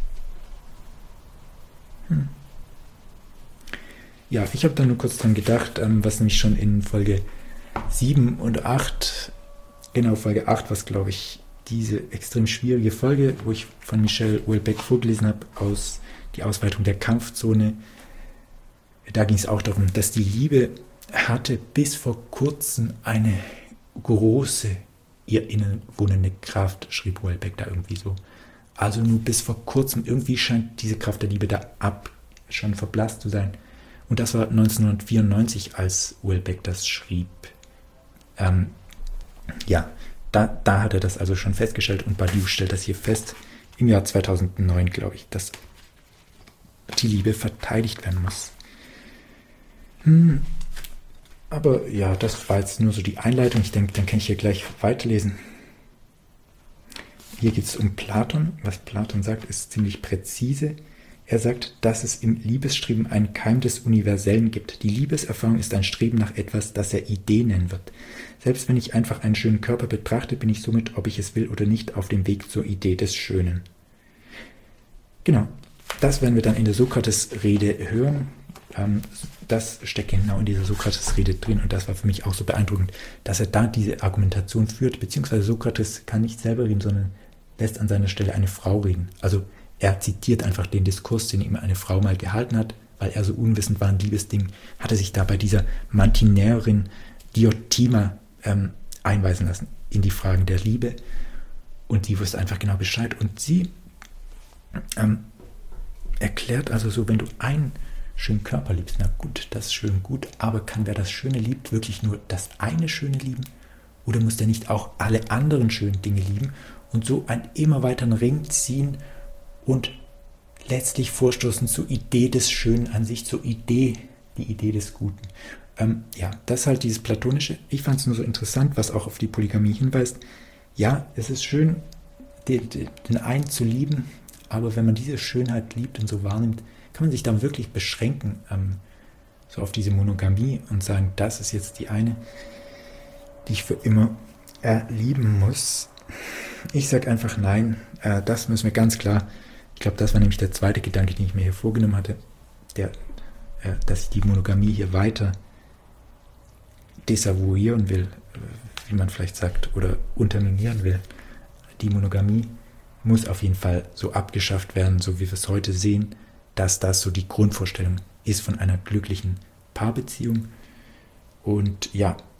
Ja, ich habe da nur kurz dran gedacht, was nämlich schon in Folge 7 und 8, genau Folge 8, was glaube ich diese extrem schwierige Folge, wo ich von Michel Houellebecq vorgelesen habe, aus die Ausweitung der Kampfzone. Da ging es auch darum, dass die Liebe hatte bis vor kurzem eine große, ihr innen wohnende Kraft, schrieb Houellebecq da irgendwie so. Also nur bis vor kurzem, irgendwie scheint diese Kraft der Liebe da schon verblasst zu sein. Und das war 1994, als Houellebecq das schrieb. Da hat er das also schon festgestellt und Badiou stellt das hier fest, im Jahr 2009, glaube ich, dass die Liebe verteidigt werden muss. Aber ja, das war jetzt nur so die Einleitung. Ich denke, dann kann ich hier gleich weiterlesen. Hier geht es um Platon. Was Platon sagt, ist ziemlich präzise. Er sagt, dass es im Liebesstreben einen Keim des Universellen gibt. Die Liebeserfahrung ist ein Streben nach etwas, das er Idee nennen wird. Selbst wenn ich einfach einen schönen Körper betrachte, bin ich somit, ob ich es will oder nicht, auf dem Weg zur Idee des Schönen. Genau, das werden wir dann in der Sokrates-Rede hören. Das steckt genau in dieser Sokrates-Rede drin und das war für mich auch so beeindruckend, dass er da diese Argumentation führt, beziehungsweise Sokrates kann nicht selber reden, sondern lässt an seiner Stelle eine Frau reden. Also er zitiert einfach den Diskurs, den ihm eine Frau mal gehalten hat, weil er so unwissend war in Liebesdingen, hat er sich da bei dieser Mantinäerin Diotima einweisen lassen in die Fragen der Liebe und die wusste einfach genau Bescheid und sie erklärt also so, wenn du einen schönen Körper liebst, na gut, das ist schön gut, aber kann wer das Schöne liebt, wirklich nur das eine Schöne lieben? Oder muss der nicht auch alle anderen schönen Dinge lieben und so einen immer weiteren Ring ziehen und letztlich vorstoßen zur Idee des Schönen an sich, zur Idee, die Idee des Guten? Das ist halt dieses Platonische. Ich fand es nur so interessant, was auch auf die Polygamie hinweist. Ja, es ist schön, den einen zu lieben, aber wenn man diese Schönheit liebt und so wahrnimmt, kann man sich dann wirklich beschränken, so auf diese Monogamie und sagen, das ist jetzt die eine, die ich für immer lieben muss. Ich sage einfach nein, das müssen wir ganz klar, ich glaube, das war nämlich der zweite Gedanke, den ich mir hier vorgenommen hatte, dass ich die Monogamie hier weiter desavouieren will, wie man vielleicht sagt, oder unterminieren will. Die Monogamie muss auf jeden Fall so abgeschafft werden, so wie wir es heute sehen, dass das so die Grundvorstellung ist von einer glücklichen Paarbeziehung. Und ja,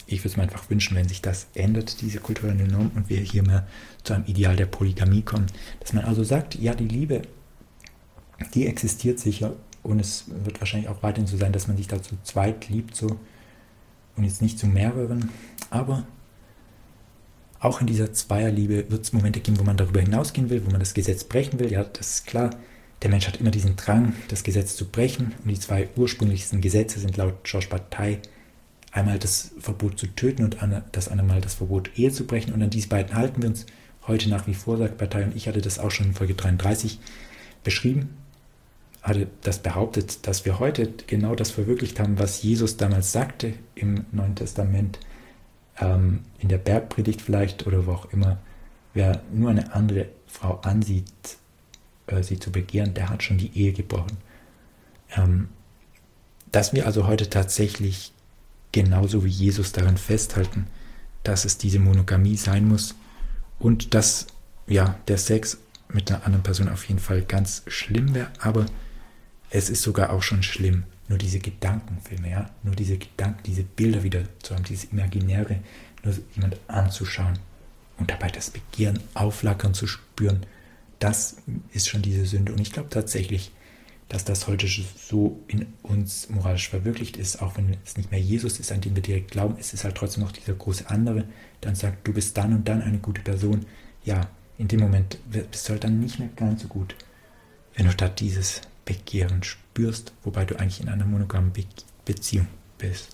ich würde es mir einfach wünschen, wenn sich das ändert, diese kulturelle Norm, und wir hier mehr zu einem Ideal der Polygamie kommen. Dass man also sagt, ja, die Liebe, die existiert sicher, und es wird wahrscheinlich auch weiterhin so sein, dass man sich da zu zweit liebt, so, und jetzt nicht zu mehreren. Aber auch in dieser Zweierliebe wird es Momente geben, wo man darüber hinausgehen will, wo man das Gesetz brechen will. Ja, das ist klar. Der Mensch hat immer diesen Drang, das Gesetz zu brechen. Und die zwei ursprünglichsten Gesetze sind laut George Bataille einmal das Verbot zu töten und das andere Mal das Verbot, Ehe zu brechen. Und an diese beiden halten wir uns heute nach wie vor, sagt Bataille. Und ich hatte das auch schon in Folge 33 beschrieben, hatte das behauptet, dass wir heute genau das verwirklicht haben, was Jesus damals sagte im Neuen Testament, in der Bergpredigt vielleicht oder wo auch immer. Wer nur eine andere Frau ansieht, sie zu begehren, der hat schon die Ehe gebrochen. Dass wir also heute tatsächlich genauso wie Jesus daran festhalten, dass es diese Monogamie sein muss und dass ja der Sex mit einer anderen Person auf jeden Fall ganz schlimm wäre, aber es ist sogar auch schon schlimm, nur diese Gedankenfilme, ja, nur diese Gedanken, diese Bilder wieder zu haben, dieses Imaginäre, nur jemand anzuschauen und dabei das Begehren auflackern zu spüren, das ist schon diese Sünde. Und ich glaube tatsächlich, dass das heute so in uns moralisch verwirklicht ist, auch wenn es nicht mehr Jesus ist, an den wir direkt glauben, es ist halt trotzdem noch dieser große andere, der dann sagt, du bist dann und dann eine gute Person. Ja, in dem Moment bist du halt dann nicht mehr ganz so gut, wenn du statt dieses Begehren spürst, wobei du eigentlich in einer monogamen Beziehung bist.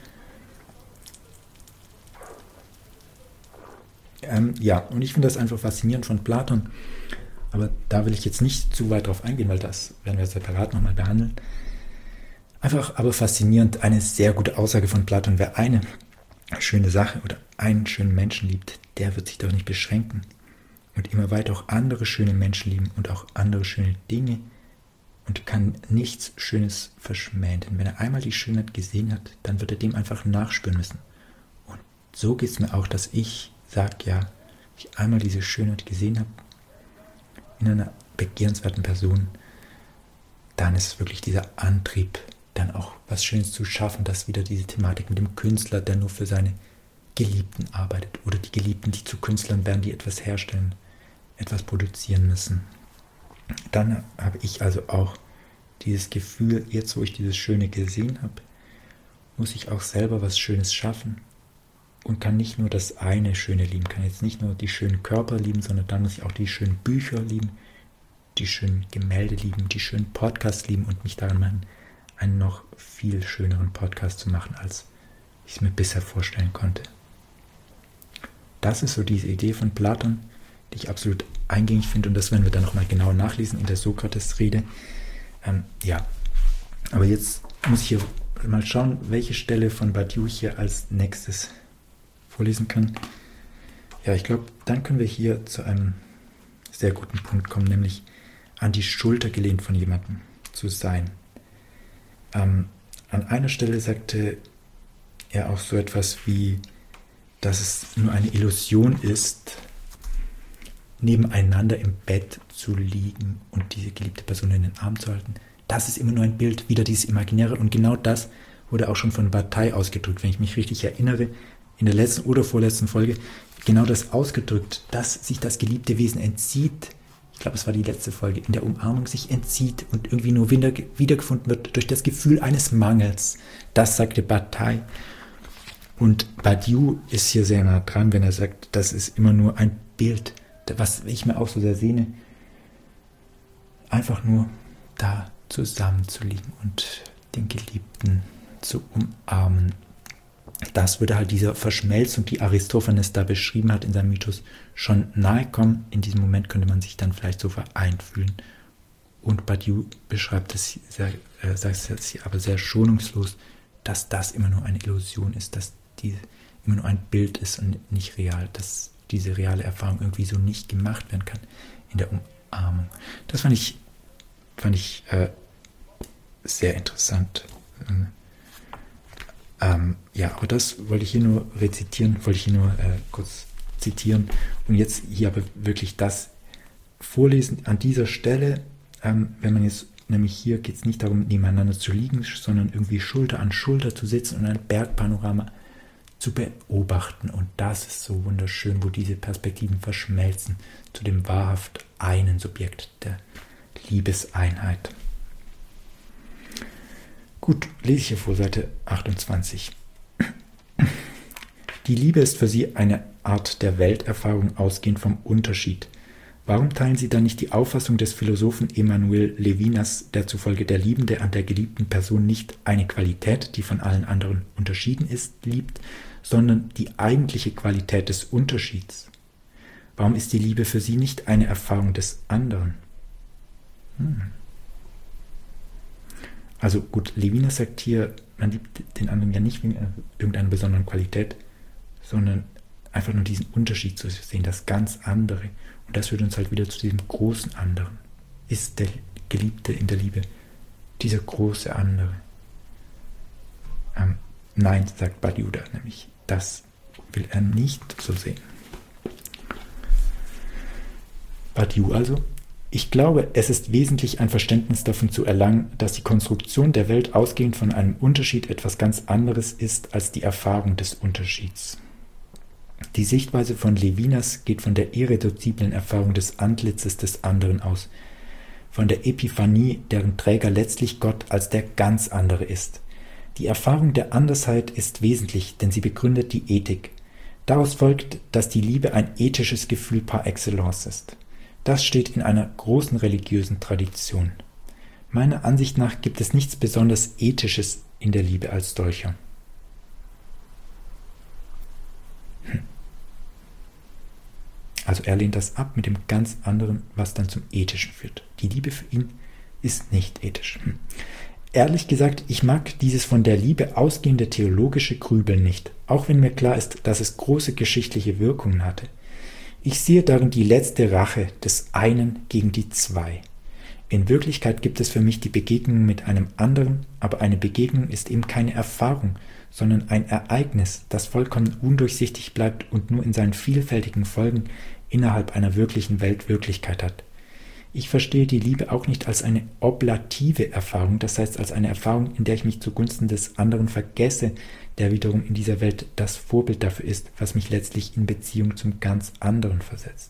Ja, und ich finde das einfach faszinierend von Platon, aber da will ich jetzt nicht zu weit drauf eingehen, weil das werden wir separat nochmal behandeln. Einfach aber faszinierend, eine sehr gute Aussage von Platon: Wer eine schöne Sache oder einen schönen Menschen liebt, der wird sich doch nicht beschränken und immer weiter auch andere schöne Menschen lieben und auch andere schöne Dinge und kann nichts Schönes verschmähen. Denn wenn er einmal die Schönheit gesehen hat, dann wird er dem einfach nachspüren müssen. Und so geht es mir auch, dass ich sage, ja, wenn ich einmal diese Schönheit gesehen habe in einer begehrenswerten Person, dann ist wirklich dieser Antrieb, dann auch was Schönes zu schaffen, dass wieder diese Thematik mit dem Künstler, der nur für seine Geliebten arbeitet, oder die Geliebten, die zu Künstlern werden, die etwas herstellen, etwas produzieren müssen. Dann habe ich also auch dieses Gefühl, jetzt wo ich dieses Schöne gesehen habe, muss ich auch selber was Schönes schaffen und kann nicht nur das eine Schöne lieben, kann jetzt nicht nur die schönen Körper lieben, sondern dann muss ich auch die schönen Bücher lieben, die schönen Gemälde lieben, die schönen Podcasts lieben und mich daran machen, einen noch viel schöneren Podcast zu machen, als ich es mir bisher vorstellen konnte. Das ist so diese Idee von Platon, die ich absolut eingängig finde, und das werden wir dann nochmal genau nachlesen in der Sokrates-Rede. Ja, aber jetzt muss ich hier mal schauen, welche Stelle von Badiou ich hier als nächstes vorlesen kann. Ja, ich glaube, dann können wir hier zu einem sehr guten Punkt kommen, nämlich an die Schulter gelehnt von jemandem zu sein. An einer Stelle sagte er auch so etwas wie, dass es nur eine Illusion ist, nebeneinander im Bett zu liegen und diese geliebte Person in den Arm zu halten. Das ist immer nur ein Bild, wieder dieses Imaginäre, und genau das wurde auch schon von Bataille ausgedrückt, wenn ich mich richtig erinnere, in der letzten oder vorletzten Folge, genau das ausgedrückt, dass sich das geliebte Wesen entzieht, ich glaube, es war die letzte Folge, in der Umarmung sich entzieht und irgendwie nur wiedergefunden wird durch das Gefühl eines Mangels. Das sagte Bataille. Und Badiou ist hier sehr nah dran, wenn er sagt, das ist immer nur ein Bild, was ich mir auch so sehr sehne, einfach nur da zusammenzuliegen und den Geliebten zu umarmen. Das würde halt dieser Verschmelzung, die Aristophanes da beschrieben hat in seinem Mythos, schon nahe kommen. In diesem Moment könnte man sich dann vielleicht so vereint fühlen. Und Badiou beschreibt es sagt es aber sehr schonungslos, dass das immer nur eine Illusion ist, dass diese immer nur ein Bild ist und nicht real, dass diese reale Erfahrung irgendwie so nicht gemacht werden kann in der Umarmung. Das fand ich sehr interessant. Ja, aber das wollte ich hier nur kurz zitieren und jetzt hier aber wirklich das vorlesen an dieser Stelle. Wenn man jetzt, nämlich hier geht es nicht darum, nebeneinander zu liegen, sondern irgendwie Schulter an Schulter zu sitzen und ein Bergpanorama zu beobachten. Und das ist so wunderschön, wo diese Perspektiven verschmelzen zu dem wahrhaft einen Subjekt der Liebeseinheit. Gut, lese ich hier vor, Seite 28. Die Liebe ist für sie eine Art der Welterfahrung ausgehend vom Unterschied. Warum teilen Sie dann nicht die Auffassung des Philosophen Emmanuel Levinas, der zufolge der Liebende an der geliebten Person nicht eine Qualität, die von allen anderen unterschieden ist, liebt, sondern die eigentliche Qualität des Unterschieds? Warum ist die Liebe für Sie nicht eine Erfahrung des anderen? Also gut, Levinas sagt hier, man liebt den anderen ja nicht wegen irgendeiner besonderen Qualität, sondern einfach nur diesen Unterschied zu sehen, das ganz andere. Und das führt uns halt wieder zu diesem großen anderen. Ist der Geliebte in der Liebe dieser große andere? Nein, sagt Badiouda nämlich, das will er nicht so sehen. Badiou also: Ich glaube, es ist wesentlich, ein Verständnis davon zu erlangen, dass die Konstruktion der Welt ausgehend von einem Unterschied etwas ganz anderes ist als die Erfahrung des Unterschieds. Die Sichtweise von Levinas geht von der irreduziblen Erfahrung des Antlitzes des anderen aus, von der Epiphanie, deren Träger letztlich Gott als der ganz andere ist. Die Erfahrung der Andersheit ist wesentlich, denn sie begründet die Ethik. Daraus folgt, dass die Liebe ein ethisches Gefühl par excellence ist. Das steht in einer großen religiösen Tradition. Meiner Ansicht nach gibt es nichts besonders Ethisches in der Liebe als solcher. Also er lehnt das ab mit dem ganz anderen, was dann zum Ethischen führt. Die Liebe für ihn ist nicht ethisch. Ehrlich gesagt, ich mag dieses von der Liebe ausgehende theologische Grübeln nicht, auch wenn mir klar ist, dass es große geschichtliche Wirkungen hatte. Ich sehe darin die letzte Rache des einen gegen die zwei. In Wirklichkeit gibt es für mich die Begegnung mit einem anderen, aber eine Begegnung ist eben keine Erfahrung, sondern ein Ereignis, das vollkommen undurchsichtig bleibt und nur in seinen vielfältigen Folgen innerhalb einer wirklichen Welt Wirklichkeit hat. Ich verstehe die Liebe auch nicht als eine oblative Erfahrung, das heißt als eine Erfahrung, in der ich mich zugunsten des anderen vergesse, der wiederum in dieser Welt das Vorbild dafür ist, was mich letztlich in Beziehung zum ganz anderen versetzt.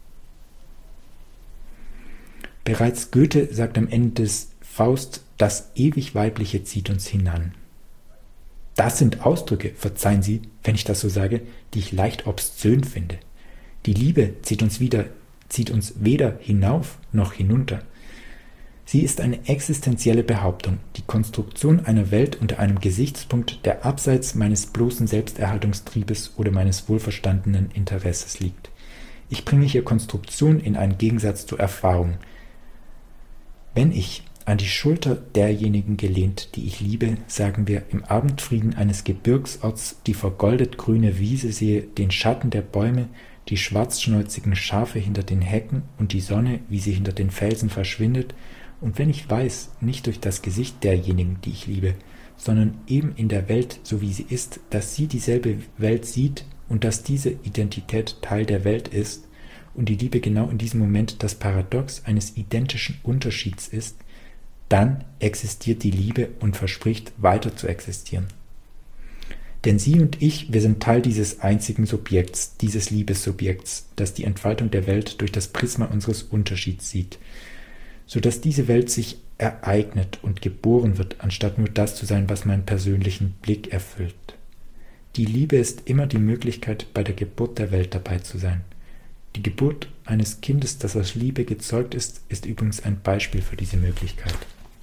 Bereits Goethe sagt am Ende des Faust, das ewig Weibliche zieht uns hinan. Das sind Ausdrücke, verzeihen Sie, wenn ich das so sage, die ich leicht obszön finde. Die Liebe zieht uns weder hinauf noch hinunter. Sie ist eine existenzielle Behauptung, die Konstruktion einer Welt unter einem Gesichtspunkt, der abseits meines bloßen Selbsterhaltungstriebes oder meines wohlverstandenen Interesses liegt. Ich bringe hier Konstruktion in einen Gegensatz zur Erfahrung. Wenn ich an die Schulter derjenigen gelehnt, die ich liebe, sagen wir, im Abendfrieden eines Gebirgsorts die vergoldet grüne Wiese sehe, den Schatten der Bäume, die schwarzschnäuzigen Schafe hinter den Hecken und die Sonne, wie sie hinter den Felsen verschwindet, und wenn ich weiß, nicht durch das Gesicht derjenigen, die ich liebe, sondern eben in der Welt, so wie sie ist, dass sie dieselbe Welt sieht und dass diese Identität Teil der Welt ist und die Liebe genau in diesem Moment das Paradox eines identischen Unterschieds ist, dann existiert die Liebe und verspricht, weiter zu existieren. Denn Sie und ich, wir sind Teil dieses einzigen Subjekts, dieses Liebessubjekts, das die Entfaltung der Welt durch das Prisma unseres Unterschieds sieht, sodass diese Welt sich ereignet und geboren wird, anstatt nur das zu sein, was meinen persönlichen Blick erfüllt. Die Liebe ist immer die Möglichkeit, bei der Geburt der Welt dabei zu sein. Die Geburt eines Kindes, das aus Liebe gezeugt ist, ist übrigens ein Beispiel für diese Möglichkeit.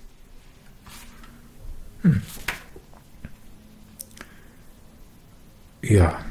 Ja.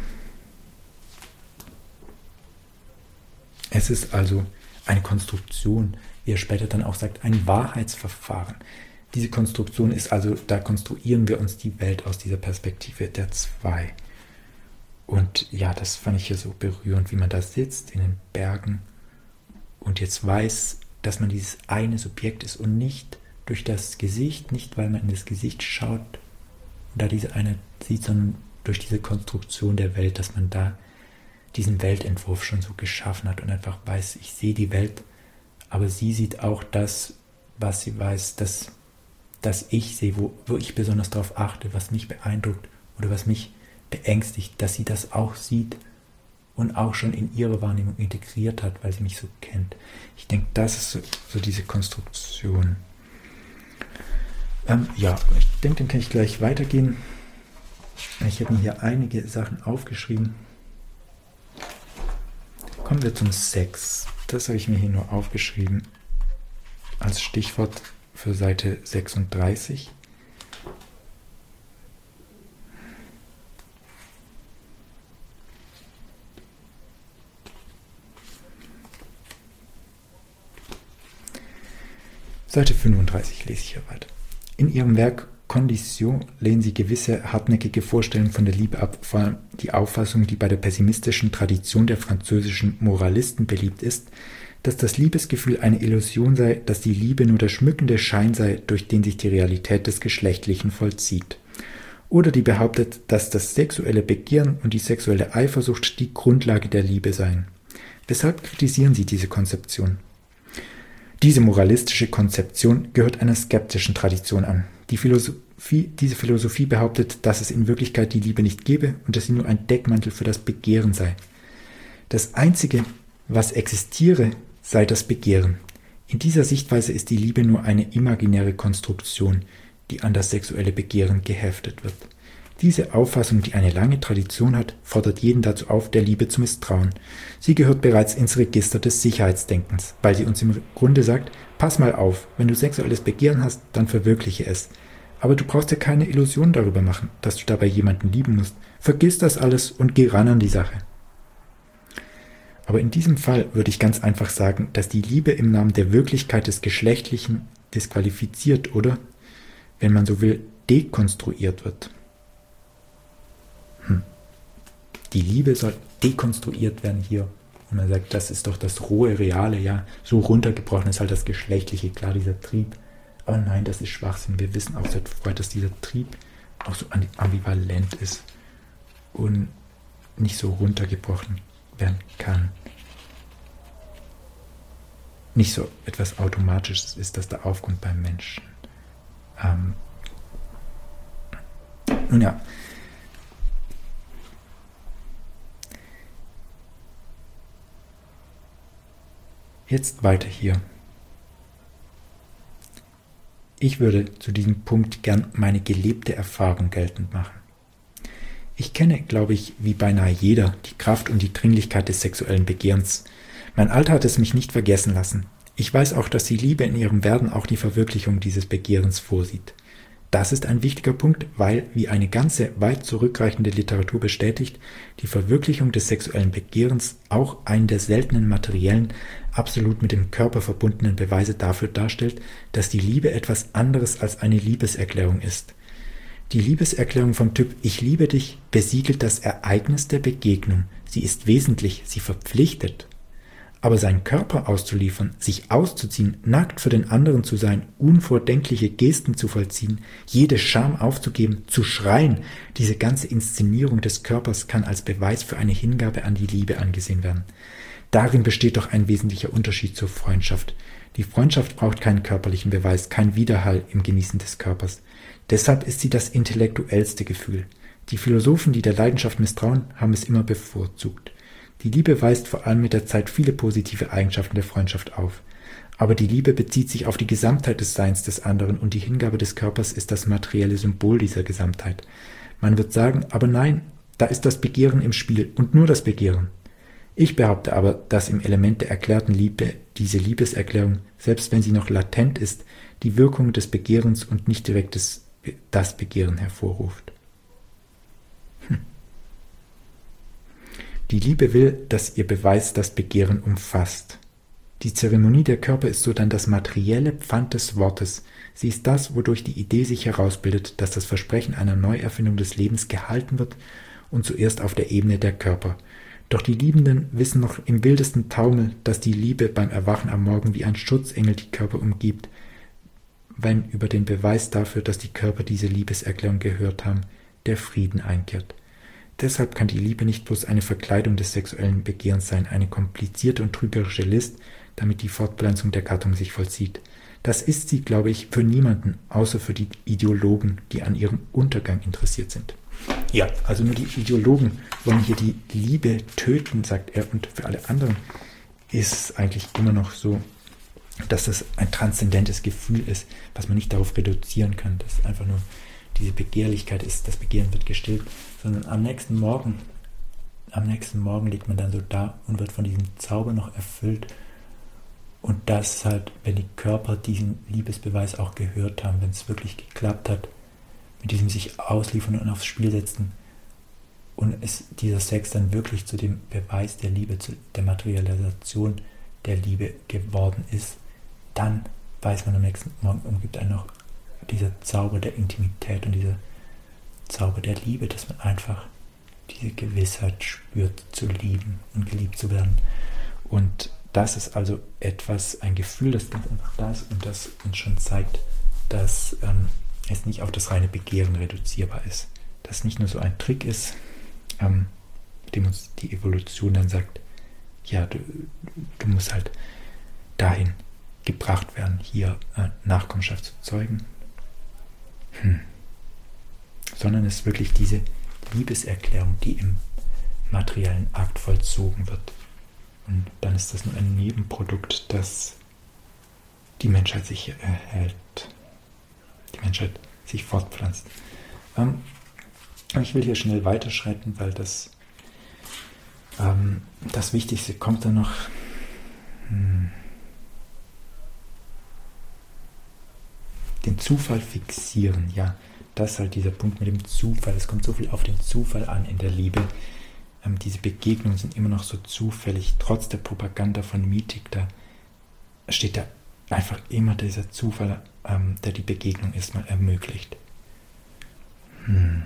Es ist also eine Konstruktion, wie er später dann auch sagt, ein Wahrheitsverfahren. Diese Konstruktion ist also, da konstruieren wir uns die Welt aus dieser Perspektive der zwei. Und ja, das fand ich hier so berührend, wie man da sitzt in den Bergen und jetzt weiß, dass man dieses eine Subjekt ist und nicht durch das Gesicht, nicht weil man in das Gesicht schaut und da diese eine sieht, sondern durch diese Konstruktion der Welt, dass man da diesen Weltentwurf schon so geschaffen hat und einfach weiß, ich sehe die Welt, aber sie sieht auch das, was sie weiß, dass ich sehe, wo ich besonders darauf achte, was mich beeindruckt oder was mich beängstigt, dass sie das auch sieht und auch schon in ihre Wahrnehmung integriert hat, weil sie mich so kennt. Ich denke, das ist so diese Konstruktion. Ich denke, dann kann ich gleich weitergehen. Ich habe mir hier einige Sachen aufgeschrieben. Kommen wir zum Sex. Das habe ich mir hier nur aufgeschrieben als Stichwort für Seite 36. Seite 35 lese ich hier weiter. In ihrem Werk Condition lehnen sie gewisse hartnäckige Vorstellungen von der Liebe ab, vor allem die Auffassung, die bei der pessimistischen Tradition der französischen Moralisten beliebt ist, dass das Liebesgefühl eine Illusion sei, dass die Liebe nur der schmückende Schein sei, durch den sich die Realität des Geschlechtlichen vollzieht. Oder die behauptet, dass das sexuelle Begehren und die sexuelle Eifersucht die Grundlage der Liebe seien. Weshalb kritisieren sie diese Konzeption? Diese moralistische Konzeption gehört einer skeptischen Tradition an. Diese Philosophie behauptet, dass es in Wirklichkeit die Liebe nicht gebe und dass sie nur ein Deckmantel für das Begehren sei. Das Einzige, was existiere, sei das Begehren. In dieser Sichtweise ist die Liebe nur eine imaginäre Konstruktion, die an das sexuelle Begehren geheftet wird. Diese Auffassung, die eine lange Tradition hat, fordert jeden dazu auf, der Liebe zu misstrauen. Sie gehört bereits ins Register des Sicherheitsdenkens, weil sie uns im Grunde sagt, pass mal auf, wenn du sexuelles Begehren hast, dann verwirkliche es. Aber du brauchst dir keine Illusion darüber machen, dass du dabei jemanden lieben musst. Vergiss das alles und geh ran an die Sache. Aber in diesem Fall würde ich ganz einfach sagen, dass die Liebe im Namen der Wirklichkeit des Geschlechtlichen disqualifiziert oder, wenn man so will, dekonstruiert wird. Die Liebe soll dekonstruiert werden hier. Und man sagt, das ist doch das rohe, reale, ja, so runtergebrochen ist halt das Geschlechtliche, klar, dieser Trieb. Aber nein, das ist Schwachsinn. Wir wissen auch seit Freud, dass dieser Trieb auch so ambivalent ist und nicht so runtergebrochen werden kann. Nicht so etwas Automatisches ist, das da aufkommt beim Menschen. Nun ja, jetzt weiter hier. Ich würde zu diesem Punkt gern meine gelebte Erfahrung geltend machen. Ich kenne, glaube ich, wie beinahe jeder, die Kraft und die Dringlichkeit des sexuellen Begehrens. Mein Alter hat es mich nicht vergessen lassen. Ich weiß auch, dass die Liebe in ihrem Werden auch die Verwirklichung dieses Begehrens vorsieht. Das ist ein wichtiger Punkt, weil, wie eine ganze, weit zurückreichende Literatur bestätigt, die Verwirklichung des sexuellen Begehrens auch einen der seltenen materiellen, absolut mit dem Körper verbundenen Beweise dafür darstellt, dass die Liebe etwas anderes als eine Liebeserklärung ist. Die Liebeserklärung vom Typ »Ich liebe dich« besiegelt das Ereignis der Begegnung. Sie ist wesentlich, sie verpflichtet. Aber seinen Körper auszuliefern, sich auszuziehen, nackt für den anderen zu sein, unvordenkliche Gesten zu vollziehen, jede Scham aufzugeben, zu schreien, diese ganze Inszenierung des Körpers kann als Beweis für eine Hingabe an die Liebe angesehen werden. Darin besteht doch ein wesentlicher Unterschied zur Freundschaft. Die Freundschaft braucht keinen körperlichen Beweis, keinen Widerhall im Genießen des Körpers. Deshalb ist sie das intellektuellste Gefühl. Die Philosophen, die der Leidenschaft misstrauen, haben es immer bevorzugt. Die Liebe weist vor allem mit der Zeit viele positive Eigenschaften der Freundschaft auf. Aber die Liebe bezieht sich auf die Gesamtheit des Seins des anderen und die Hingabe des Körpers ist das materielle Symbol dieser Gesamtheit. Man wird sagen, aber nein, da ist das Begehren im Spiel und nur das Begehren. Ich behaupte aber, dass im Element der erklärten Liebe diese Liebeserklärung, selbst wenn sie noch latent ist, die Wirkung des Begehrens und nicht direkt das Begehren hervorruft. Die Liebe will, dass ihr Beweis das Begehren umfasst. Die Zeremonie der Körper ist so dann das materielle Pfand des Wortes. Sie ist das, wodurch die Idee sich herausbildet, dass das Versprechen einer Neuerfindung des Lebens gehalten wird und zuerst auf der Ebene der Körper. Doch die Liebenden wissen noch im wildesten Taumel, dass die Liebe beim Erwachen am Morgen wie ein Schutzengel die Körper umgibt, wenn über den Beweis dafür, dass die Körper diese Liebeserklärung gehört haben, der Frieden einkehrt. Deshalb kann die Liebe nicht bloß eine Verkleidung des sexuellen Begehrens sein, eine komplizierte und trügerische List, damit die Fortpflanzung der Gattung sich vollzieht. Das ist sie, glaube ich, für niemanden, außer für die Ideologen, die an ihrem Untergang interessiert sind. Ja, also nur die Ideologen wollen hier die Liebe töten, sagt er, und für alle anderen ist es eigentlich immer noch so, dass das ein transzendentes Gefühl ist, was man nicht darauf reduzieren kann, dass einfach nur diese Begehrlichkeit ist, das Begehren wird gestillt, sondern am nächsten Morgen liegt man dann so da und wird von diesem Zauber noch erfüllt. Und das halt, wenn die Körper diesen Liebesbeweis auch gehört haben, wenn es wirklich geklappt hat, mit diesem sich ausliefern und aufs Spiel setzen und dieser Sex dann wirklich zu dem Beweis der Liebe, zu der Materialisation der Liebe geworden ist, dann weiß man am nächsten Morgen, umgibt einen noch dieser Zauber der Intimität und dieser Zauber der Liebe, dass man einfach diese Gewissheit spürt, zu lieben und geliebt zu werden. Und das ist also ein Gefühl, das ganz einfach da ist und das uns schon zeigt, dass es nicht auf das reine Begehren reduzierbar ist. Dass es nicht nur so ein Trick ist, mit dem uns die Evolution dann sagt, ja, du musst halt dahin gebracht werden, hier Nachkommenschaft zu zeugen. Sondern es ist wirklich diese Liebeserklärung, die im materiellen Akt vollzogen wird. Und dann ist das nur ein Nebenprodukt, das die Menschheit sich erhält, die Menschheit sich fortpflanzt. Ich will hier schnell weiterschreiten, weil das Wichtigste kommt dann noch. Den Zufall fixieren, ja, das ist halt dieser Punkt mit dem Zufall. Es kommt so viel auf den Zufall an in der Liebe. Diese Begegnungen sind immer noch so zufällig, trotz der Propaganda von Mythik, da steht da einfach immer dieser Zufall, der die Begegnung erstmal ermöglicht. Und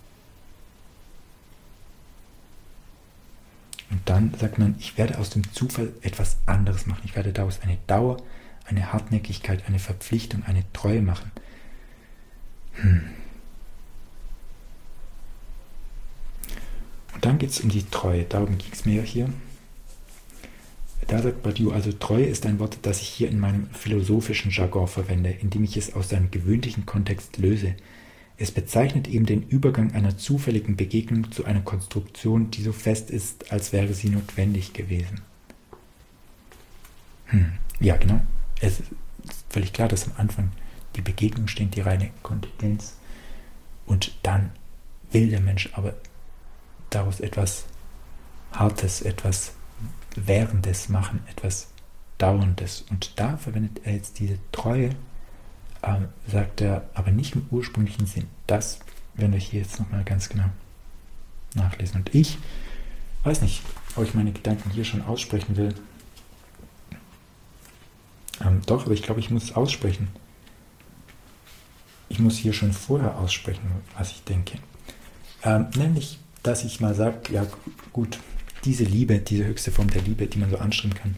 dann sagt man, ich werde aus dem Zufall etwas anderes machen. Ich werde daraus eine Dauer, eine Hartnäckigkeit, eine Verpflichtung, eine Treue machen. Und dann geht es um die Treue. Darum ging es mir hier. Da sagt Badiou, also Treue ist ein Wort, das ich hier in meinem philosophischen Jargon verwende, indem ich es aus seinem gewöhnlichen Kontext löse. Es bezeichnet eben den Übergang einer zufälligen Begegnung zu einer Konstruktion, die so fest ist, als wäre sie notwendig gewesen. Ja, genau. Es ist völlig klar, dass am Anfang die Begegnung steht, die reine Kontingenz. Und dann will der Mensch aber daraus etwas Hartes, etwas Währendes machen, etwas Dauerndes. Und da verwendet er jetzt diese Treue, sagt er, aber nicht im ursprünglichen Sinn. Das werden wir hier jetzt nochmal ganz genau nachlesen. Und ich weiß nicht, ob ich meine Gedanken hier schon aussprechen will. Doch, aber ich glaube, ich muss es aussprechen. Ich muss hier schon vorher aussprechen, was ich denke. Nämlich, dass ich mal sage, ja gut, diese Liebe, diese höchste Form der Liebe, die man so anstreben kann,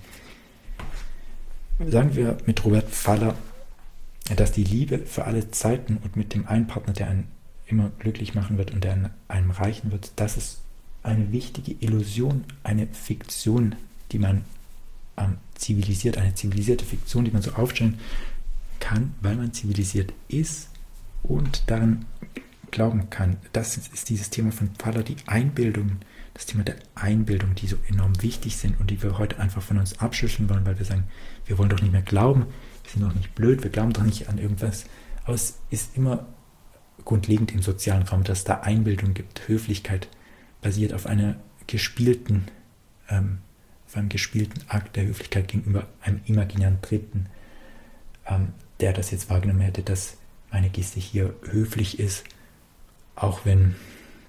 sagen wir mit Robert Faller, dass die Liebe für alle Zeiten und mit dem einen Partner, der einen immer glücklich machen wird und der einem reichen wird, das ist eine wichtige Illusion, eine Fiktion, die man zivilisiert, eine zivilisierte Fiktion, die man so aufstellen kann, weil man zivilisiert ist und daran glauben kann. Das ist dieses Thema von Faller, die Einbildung, das Thema der Einbildung, die so enorm wichtig sind und die wir heute einfach von uns abschütteln wollen, weil wir sagen, wir wollen doch nicht mehr glauben, wir sind doch nicht blöd, wir glauben doch nicht an irgendwas. Aber es ist immer grundlegend im sozialen Raum, dass es da Einbildung gibt. Höflichkeit basiert auf einer gespielten auf einem gespielten Akt der Höflichkeit gegenüber einem imaginären Dritten, der das jetzt wahrgenommen hätte, dass meine Geste hier höflich ist, auch wenn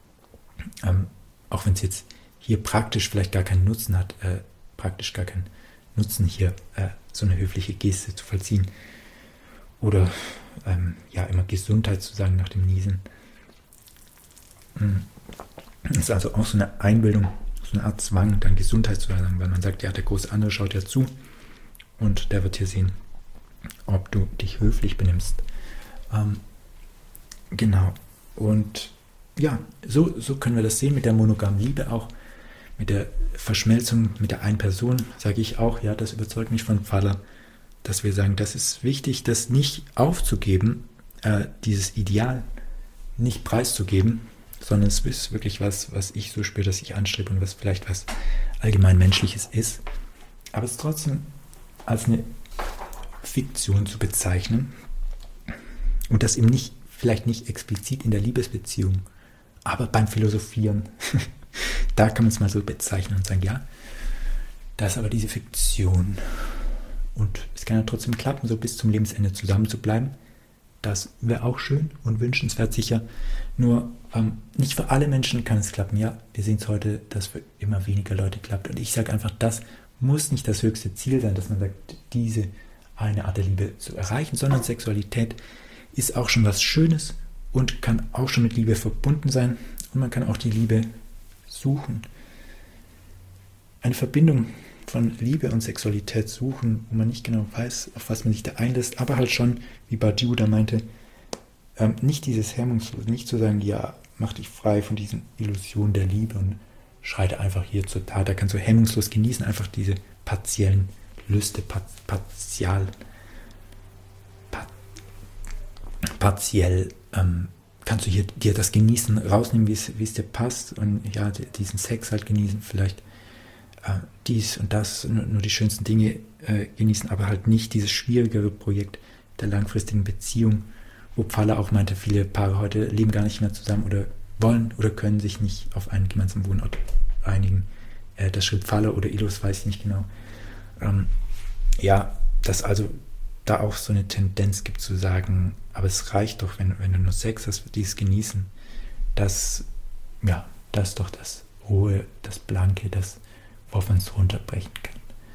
es jetzt hier praktisch vielleicht gar keinen Nutzen hat, hier so eine höfliche Geste zu vollziehen oder immer Gesundheit zu sagen nach dem Niesen. Das ist also auch so eine Einbildung, so eine Art Zwang, dann Gesundheit zu sagen, weil man sagt, ja, der große andere schaut ja zu und der wird hier sehen, ob du dich höflich benimmst. Genau. Und ja, so können wir das sehen mit der monogamen Liebe auch, mit der Verschmelzung mit der einen Person, sage ich auch, ja, das überzeugt mich von Faller, dass wir sagen, das ist wichtig, das nicht aufzugeben, dieses Ideal nicht preiszugeben, sondern es ist wirklich was ich so spüre, dass ich anstrebe und was vielleicht was allgemein Menschliches ist. Aber es trotzdem als eine Fiktion zu bezeichnen und das eben vielleicht nicht explizit in der Liebesbeziehung, aber beim Philosophieren, da kann man es mal so bezeichnen und sagen, ja, da ist aber diese Fiktion und es kann ja trotzdem klappen, so bis zum Lebensende zusammen zu bleiben. Das wäre auch schön und wünschenswert sicher, nur nicht für alle Menschen kann es klappen. Ja, wir sehen es heute, dass für immer weniger Leute klappt und ich sage einfach, das muss nicht das höchste Ziel sein, dass man sagt, diese eine Art der Liebe zu erreichen, sondern Sexualität ist auch schon was Schönes und kann auch schon mit Liebe verbunden sein und man kann auch die Liebe suchen. Eine Verbindung von Liebe und Sexualität suchen, wo man nicht genau weiß, auf was man sich da einlässt, aber halt schon, wie Badiou da meinte, nicht dieses Hemmungslos, nicht zu sagen, ja, mach dich frei von diesen Illusionen der Liebe und schreite einfach hier zur Tat. Da kannst du hemmungslos genießen, einfach diese partiellen Lüste, partiell kannst du hier dir das Genießen rausnehmen, wie es dir passt und ja, diesen Sex halt genießen, vielleicht dies und das, nur die schönsten Dinge genießen, aber halt nicht dieses schwierigere Projekt der langfristigen Beziehung, wo Pfaller auch meinte, viele Paare heute leben gar nicht mehr zusammen oder wollen oder können sich nicht auf einen gemeinsamen Wohnort einigen. Das schrieb Pfaller oder Illos, weiß ich nicht genau. Ja, dass also da auch so eine Tendenz gibt zu sagen, aber es reicht doch, wenn du nur Sex hast, dieses Genießen, das ist doch das Hohe, das Blanke, das, worauf man es runterbrechen kann.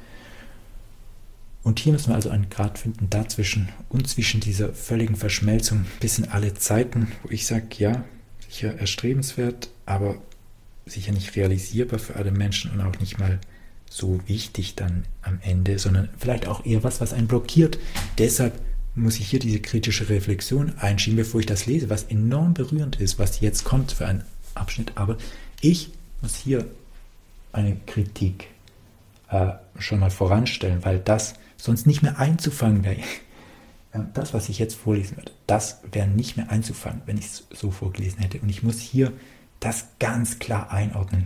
Und hier müssen wir also einen Grad finden dazwischen und zwischen dieser völligen Verschmelzung bis in alle Zeiten, wo ich sage, ja, sicher erstrebenswert, aber sicher nicht realisierbar für alle Menschen und auch nicht mal so wichtig dann am Ende, sondern vielleicht auch eher was einen blockiert. Deshalb muss ich hier diese kritische Reflexion einschieben, bevor ich das lese, was enorm berührend ist, was jetzt kommt für einen Abschnitt. Aber ich muss hier eine Kritik schon mal voranstellen, weil das sonst nicht mehr einzufangen wäre. Das, was ich jetzt vorlesen würde, das wäre nicht mehr einzufangen, wenn ich es so vorgelesen hätte. Und ich muss hier das ganz klar einordnen.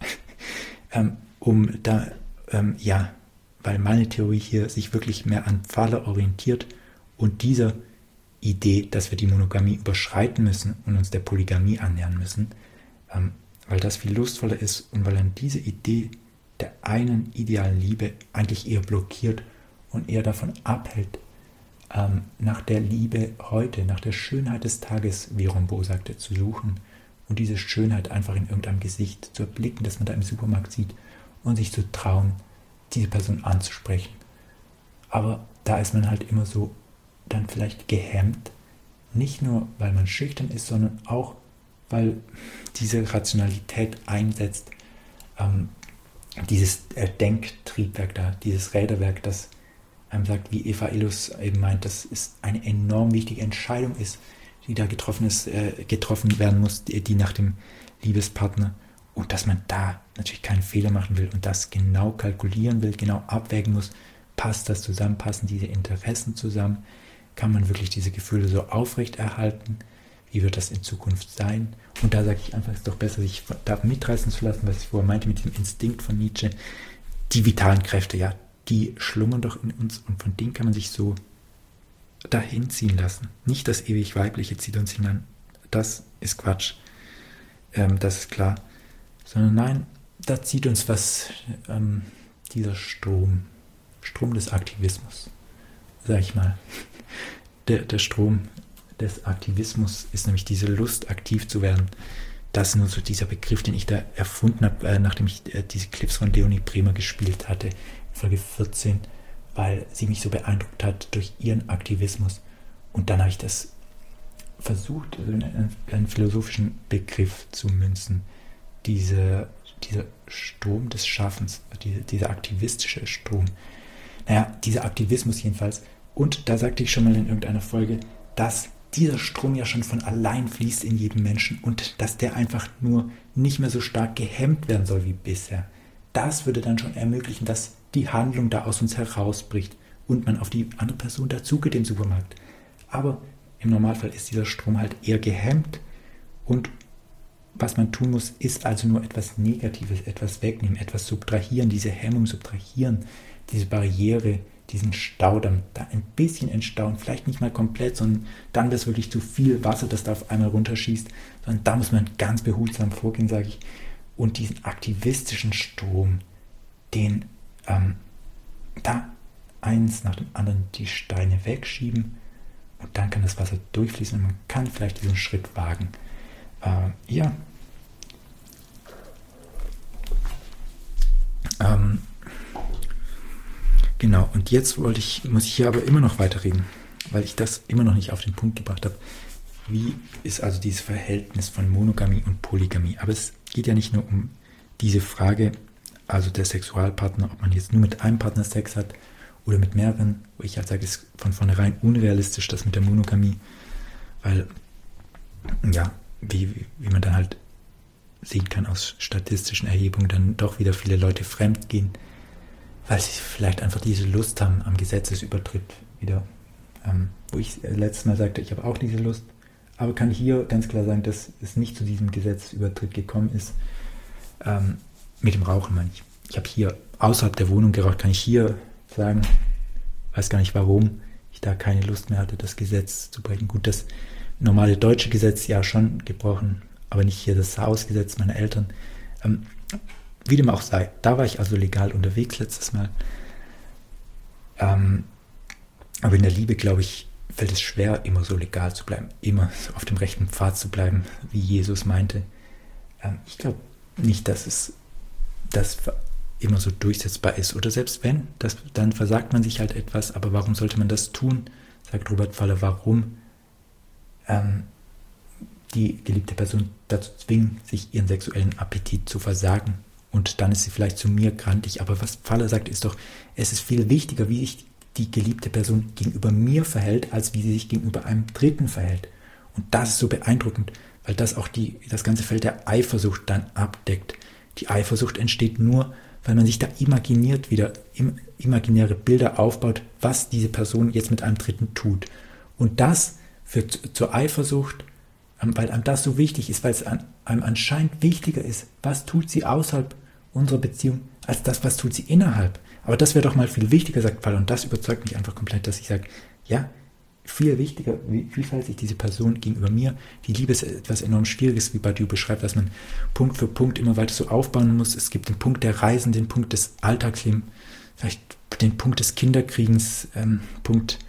Weil meine Theorie hier sich wirklich mehr an Pfaller orientiert und dieser Idee, dass wir die Monogamie überschreiten müssen und uns der Polygamie annähern müssen, weil das viel lustvoller ist und weil dann diese Idee der einen idealen Liebe eigentlich eher blockiert und eher davon abhält, nach der Liebe heute, nach der Schönheit des Tages, wie Rimbaud sagte, zu suchen und diese Schönheit einfach in irgendeinem Gesicht zu erblicken, das man da im Supermarkt sieht und sich zu trauen, diese Person anzusprechen. Aber da ist man halt immer so dann vielleicht gehemmt, nicht nur, weil man schüchtern ist, sondern auch, weil diese Rationalität einsetzt, dieses Denktriebwerk da, dieses Räderwerk, das einem sagt, wie Eva Illos eben meint, dass es eine enorm wichtige Entscheidung ist, die da getroffen werden muss, die nach dem Liebespartner, und dass man da natürlich keinen Fehler machen will und das genau kalkulieren will, genau abwägen muss, passt das zusammen, passen diese Interessen zusammen, kann man wirklich diese Gefühle so aufrechterhalten, wie wird das in Zukunft sein? Und da sage ich einfach, es ist doch besser, sich da mitreißen zu lassen, was ich vorher meinte mit dem Instinkt von Nietzsche. Die vitalen Kräfte, ja, die schlummern doch in uns und von denen kann man sich so dahin ziehen lassen. Nicht das ewig Weibliche zieht uns hinein, das ist Quatsch, das ist klar. Sondern nein, da zieht uns was, dieser Strom des Aktivismus, sag ich mal. Der Strom des Aktivismus ist nämlich diese Lust, aktiv zu werden. Das ist nur so dieser Begriff, den ich da erfunden habe, nachdem ich diese Clips von Leonie Bremer gespielt hatte, Folge 14, weil sie mich so beeindruckt hat durch ihren Aktivismus. Und dann habe ich das versucht, in einen philosophischen Begriff zu münzen. Dieser Strom des Schaffens, dieser aktivistische Strom. Naja, dieser Aktivismus jedenfalls. Und da sagte ich schon mal in irgendeiner Folge, dass dieser Strom ja schon von allein fließt in jedem Menschen und dass der einfach nur nicht mehr so stark gehemmt werden soll wie bisher. Das würde dann schon ermöglichen, dass die Handlung da aus uns herausbricht und man auf die andere Person dazugeht im Supermarkt. Aber im Normalfall ist dieser Strom halt eher gehemmt und was man tun muss, ist also nur etwas Negatives, etwas wegnehmen, etwas subtrahieren, diese Hemmung subtrahieren, diese Barriere, diesen Staudamm, da ein bisschen entstauen, vielleicht nicht mal komplett, sondern dann wird es wirklich zu viel Wasser, das da auf einmal runterschießt, sondern da muss man ganz behutsam vorgehen, sage ich, und diesen aktivistischen Strom, den da eins nach dem anderen die Steine wegschieben und dann kann das Wasser durchfließen und man kann vielleicht diesen Schritt wagen. Genau, und jetzt muss ich hier aber immer noch weiterreden, weil ich das immer noch nicht auf den Punkt gebracht habe. Wie ist also dieses Verhältnis von Monogamie und Polygamie? Aber es geht ja nicht nur um diese Frage, also der Sexualpartner, ob man jetzt nur mit einem Partner Sex hat oder mit mehreren, wo ich halt sage, ist von vornherein unrealistisch, das mit der Monogamie, weil, ja, wie man dann halt sehen kann aus statistischen Erhebungen, dann doch wieder viele Leute fremd gehen, weil sie vielleicht einfach diese Lust haben am Gesetzesübertritt wieder. Wo ich letztes Mal sagte, ich habe auch diese Lust, aber kann hier ganz klar sagen, dass es nicht zu diesem Gesetzesübertritt gekommen ist. Mit dem Rauchen meine ich. Ich habe hier außerhalb der Wohnung geraucht, kann ich hier sagen, weiß gar nicht warum ich da keine Lust mehr hatte, das Gesetz zu brechen. Gut, das normale deutsche Gesetz ja schon gebrochen, aber nicht hier das Hausgesetz meiner Eltern. Wie dem auch sei, da war ich also legal unterwegs letztes Mal. Aber in der Liebe, glaube ich, fällt es schwer, immer so legal zu bleiben, immer so auf dem rechten Pfad zu bleiben, wie Jesus meinte. Ich glaube nicht, dass es das immer so durchsetzbar ist. Oder selbst wenn, dann versagt man sich halt etwas, aber warum sollte man das tun? Sagt Robert Faller, warum die geliebte Person dazu zwingen, sich ihren sexuellen Appetit zu versagen. Und dann ist sie vielleicht zu mir grantig. Aber was Faller sagt, ist doch, es ist viel wichtiger, wie sich die geliebte Person gegenüber mir verhält, als wie sie sich gegenüber einem Dritten verhält. Und das ist so beeindruckend, weil das auch das ganze Feld der Eifersucht dann abdeckt. Die Eifersucht entsteht nur, weil man sich da imaginäre Bilder aufbaut, was diese Person jetzt mit einem Dritten tut. Und das führt zur Eifersucht, weil einem das so wichtig ist, weil es einem anscheinend wichtiger ist, was tut sie außerhalb unserer Beziehung, als das, was tut sie innerhalb. Aber das wäre doch mal viel wichtiger, sagt Faller. Und das überzeugt mich einfach komplett, dass ich sage, ja, viel wichtiger, wie verhält sich diese Person gegenüber mir. Die Liebe ist etwas enorm Schwieriges, wie Badiou beschreibt, dass man Punkt für Punkt immer weiter so aufbauen muss. Es gibt den Punkt der Reisen, den Punkt des Alltagslebens, vielleicht den Punkt des Kinderkriegens, Punkt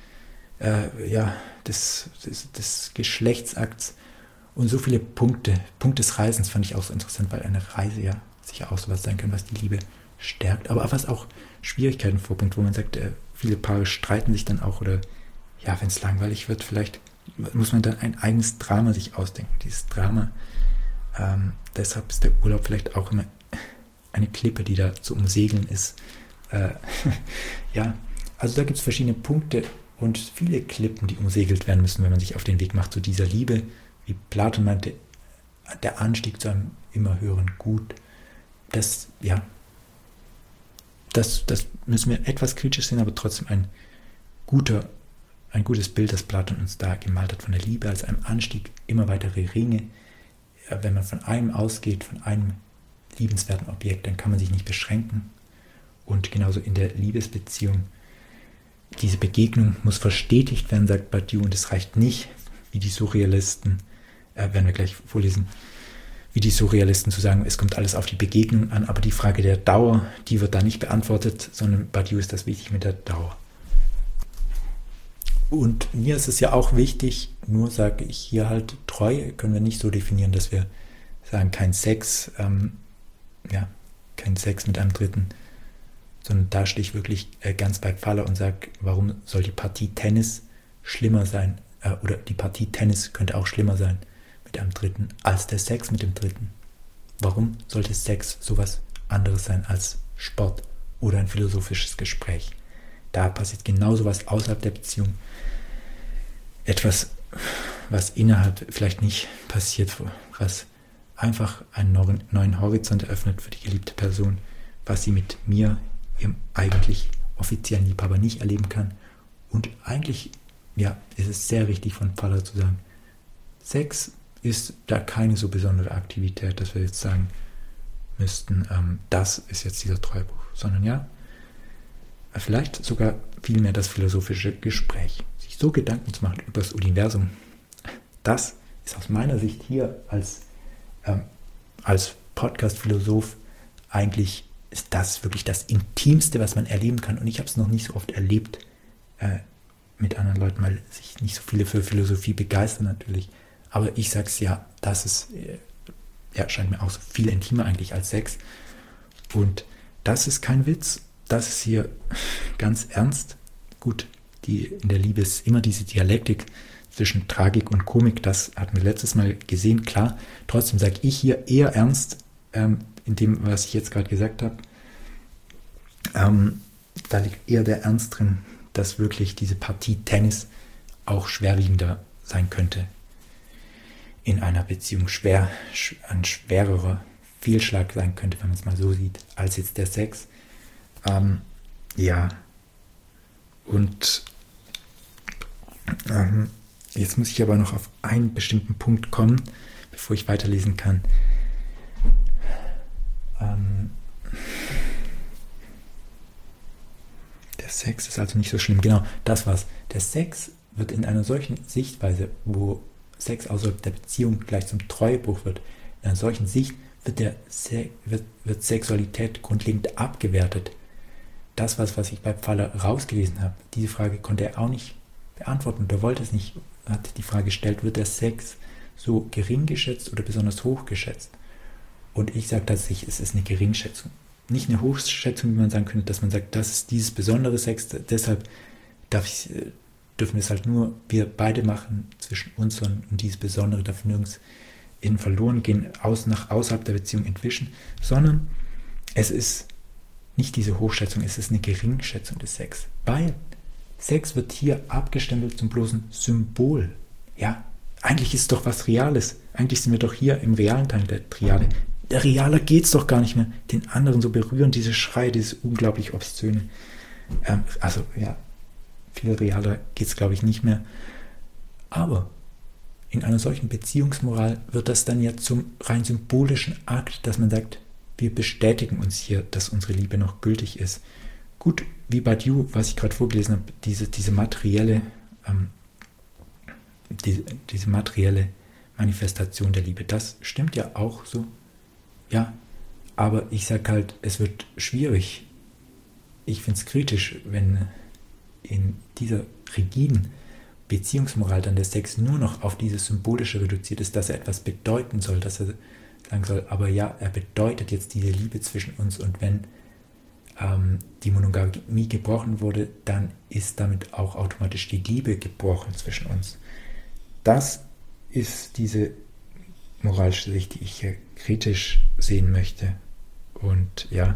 des Geschlechtsakts und so viele Punkte. Punkt des Reisens fand ich auch so interessant, weil eine Reise ja sicher auch sowas sein kann, was die Liebe stärkt, aber was auch Schwierigkeiten vorbringt, wo man sagt, viele Paare streiten sich dann auch oder ja, wenn es langweilig wird, vielleicht muss man dann ein eigenes Drama sich ausdenken. Dieses Drama, deshalb ist der Urlaub vielleicht auch immer eine Klippe, die da zu umsegeln ist. Ja, also da gibt es verschiedene Punkte und viele Klippen, die umsegelt werden müssen, wenn man sich auf den Weg macht zu dieser Liebe. Wie Platon meinte, der Anstieg zu einem immer höheren Gut. Das müssen wir etwas kritisch sehen, aber trotzdem ein gutes Bild, das Platon uns da gemalt hat von der Liebe als einem Anstieg, immer weitere Ringe. Wenn man von einem ausgeht, von einem liebenswerten Objekt, dann kann man sich nicht beschränken. Und genauso in der Liebesbeziehung, diese Begegnung muss verstetigt werden, sagt Badiou, und es reicht nicht, wie die Surrealisten, werden wir gleich vorlesen, wie die Surrealisten zu sagen, es kommt alles auf die Begegnung an, aber die Frage der Dauer, die wird da nicht beantwortet, sondern Badiou ist das wichtig mit der Dauer. Und mir ist es ja auch wichtig, nur sage ich hier halt, Treue können wir nicht so definieren, dass wir sagen, kein Sex mit einem Dritten, sondern da stehe ich wirklich ganz bei Faller und sage, warum soll die Partie Tennis schlimmer sein, oder die Partie Tennis könnte auch schlimmer sein mit einem Dritten, als der Sex mit dem Dritten. Warum sollte Sex sowas anderes sein als Sport oder ein philosophisches Gespräch? Da passiert genau sowas außerhalb der Beziehung. Etwas, was innerhalb vielleicht nicht passiert, was einfach einen neuen Horizont eröffnet für die geliebte Person, was sie mit mir, ihrem eigentlich offiziellen Liebhaber, nicht erleben kann. Und eigentlich, ja, ist es sehr richtig von Faller zu sagen, Sex ist da keine so besondere Aktivität, dass wir jetzt sagen müssten, das ist jetzt dieser Treuebruch, sondern ja, vielleicht sogar vielmehr das philosophische Gespräch, sich so Gedanken zu machen über das Universum. Das ist aus meiner Sicht hier als Podcast-Philosoph eigentlich, ist das wirklich das Intimste, was man erleben kann. Und ich habe es noch nicht so oft erlebt mit anderen Leuten, weil sich nicht so viele für Philosophie begeistern natürlich. Aber ich sage es ja, das ist, scheint mir auch so viel intimer eigentlich als Sex. Und das ist kein Witz. Das ist hier ganz ernst. Gut, in der Liebe ist immer diese Dialektik zwischen Tragik und Komik. Das hatten wir letztes Mal gesehen, klar. Trotzdem sage ich hier eher ernst, in dem, was ich jetzt gerade gesagt habe. Da liegt eher der Ernst drin, dass wirklich diese Partie Tennis auch schwerwiegender sein könnte in einer Beziehung, ein schwererer Fehlschlag sein könnte, wenn man es mal so sieht, als jetzt der Sex. Und jetzt muss ich aber noch auf einen bestimmten Punkt kommen, bevor ich weiterlesen kann. Der Sex ist also nicht so schlimm. Genau, das war's. Der Sex wird in einer solchen Sichtweise, wo Sex außerhalb der Beziehung gleich zum Treuebruch wird, in einer solchen Sicht wird Sexualität grundlegend abgewertet. Das, was ich bei Pfaller rausgelesen habe, diese Frage konnte er auch nicht beantworten oder wollte es nicht, hat die Frage gestellt, wird der Sex so gering geschätzt oder besonders hoch geschätzt? Und ich sage tatsächlich, es ist eine Geringschätzung. Nicht eine Hochschätzung, wie man sagen könnte, dass man sagt, das ist dieses besondere Sex, deshalb dürfen wir es halt nur wir beide machen zwischen uns und dieses Besondere darf nirgends in verloren gehen, außerhalb der Beziehung entwischen, sondern es ist nicht diese Hochschätzung, es ist eine Geringschätzung des Sex. Weil Sex wird hier abgestempelt zum bloßen Symbol. Ja, eigentlich ist es doch was Reales. Eigentlich sind wir doch hier im realen Teil der Triade. Der Realer geht es doch gar nicht mehr, den anderen so berühren, diese Schreie, dieses unglaublich Obszöne. Viel realer geht es, glaube ich, nicht mehr. Aber in einer solchen Beziehungsmoral wird das dann ja zum rein symbolischen Akt, dass man sagt, wir bestätigen uns hier, dass unsere Liebe noch gültig ist. Gut, wie Badiou, was ich gerade vorgelesen habe, diese materielle Manifestation der Liebe, das stimmt ja auch so. Ja, aber ich sage halt, es wird schwierig. Ich finde es kritisch, wenn in dieser rigiden Beziehungsmoral dann der Sex nur noch auf dieses Symbolische reduziert ist, dass er etwas bedeuten soll, dass er sagen soll, aber ja, er bedeutet jetzt diese Liebe zwischen uns und wenn die Monogamie gebrochen wurde, dann ist damit auch automatisch die Liebe gebrochen zwischen uns. Das ist diese moralische Sicht, die ich hier kritisch sehen möchte. Und ja,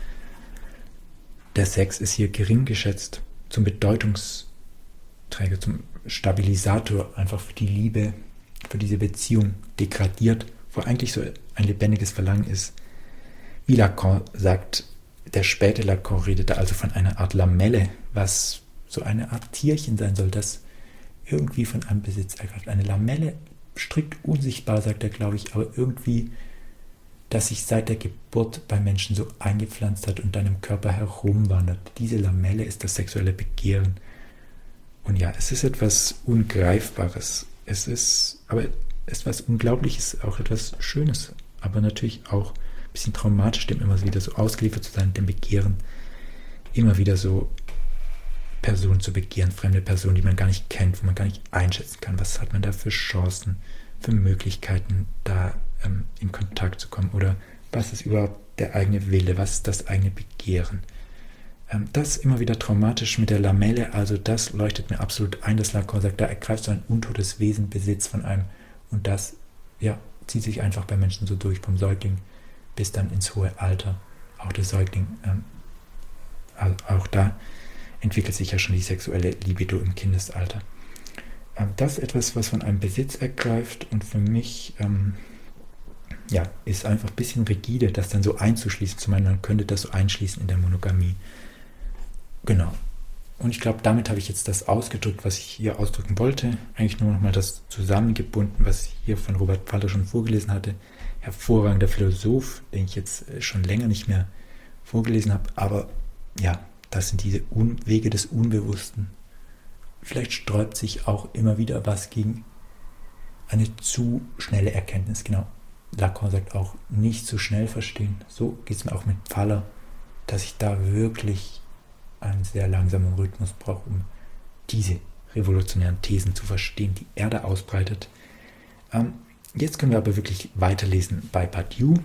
der Sex ist hier gering geschätzt, zum Bedeutungsträger, zum Stabilisator einfach für die Liebe, für diese Beziehung degradiert, wo eigentlich so ein lebendiges Verlangen ist. Wie Lacan sagt, der späte Lacan redete also von einer Art Lamelle, was so eine Art Tierchen sein soll, das irgendwie von einem Besitz ergreift. Eine Lamelle, strikt unsichtbar, sagt er, glaube ich, aber irgendwie, dass sich seit der Geburt bei Menschen so eingepflanzt hat und dann im Körper herumwandert. Diese Lamelle ist das sexuelle Begehren. Und ja, es ist etwas Ungreifbares. Es ist was Unglaubliches, auch etwas Schönes, aber natürlich auch ein bisschen traumatisch, dem immer wieder so ausgeliefert zu sein, dem Begehren, immer wieder so Personen zu begehren, fremde Personen, die man gar nicht kennt, wo man gar nicht einschätzen kann, was hat man da für Chancen, für Möglichkeiten, da in Kontakt zu kommen oder was ist überhaupt der eigene Wille, was ist das eigene Begehren. Das immer wieder traumatisch mit der Lamelle, also das leuchtet mir absolut ein, dass Lacan sagt, da ergreift so ein untotes Wesen Besitz von einem und das zieht sich einfach bei Menschen so durch, vom Säugling bis dann ins hohe Alter. Auch der Säugling, auch da entwickelt sich ja schon die sexuelle Libido im Kindesalter. Das ist etwas, was von einem Besitz ergreift und für mich ist einfach ein bisschen rigide, das dann so einzuschließen. Zum einen, man könnte das so einschließen in der Monogamie. Genau. Und ich glaube, damit habe ich jetzt das ausgedrückt, was ich hier ausdrücken wollte. Eigentlich nur nochmal das zusammengebunden, was ich hier von Robert Pfalter schon vorgelesen hatte. Hervorragender Philosoph, den ich jetzt schon länger nicht mehr vorgelesen habe. Aber ja, das sind diese Wege des Unbewussten. Vielleicht sträubt sich auch immer wieder was gegen eine zu schnelle Erkenntnis. Genau, Lacan sagt auch, nicht zu schnell verstehen. So geht es mir auch mit Pfalter, dass ich da wirklich einen sehr langsamen Rhythmus brauche, um diese revolutionären Thesen zu verstehen, die er da ausbreitet. Jetzt können wir aber wirklich weiterlesen bei Badiou.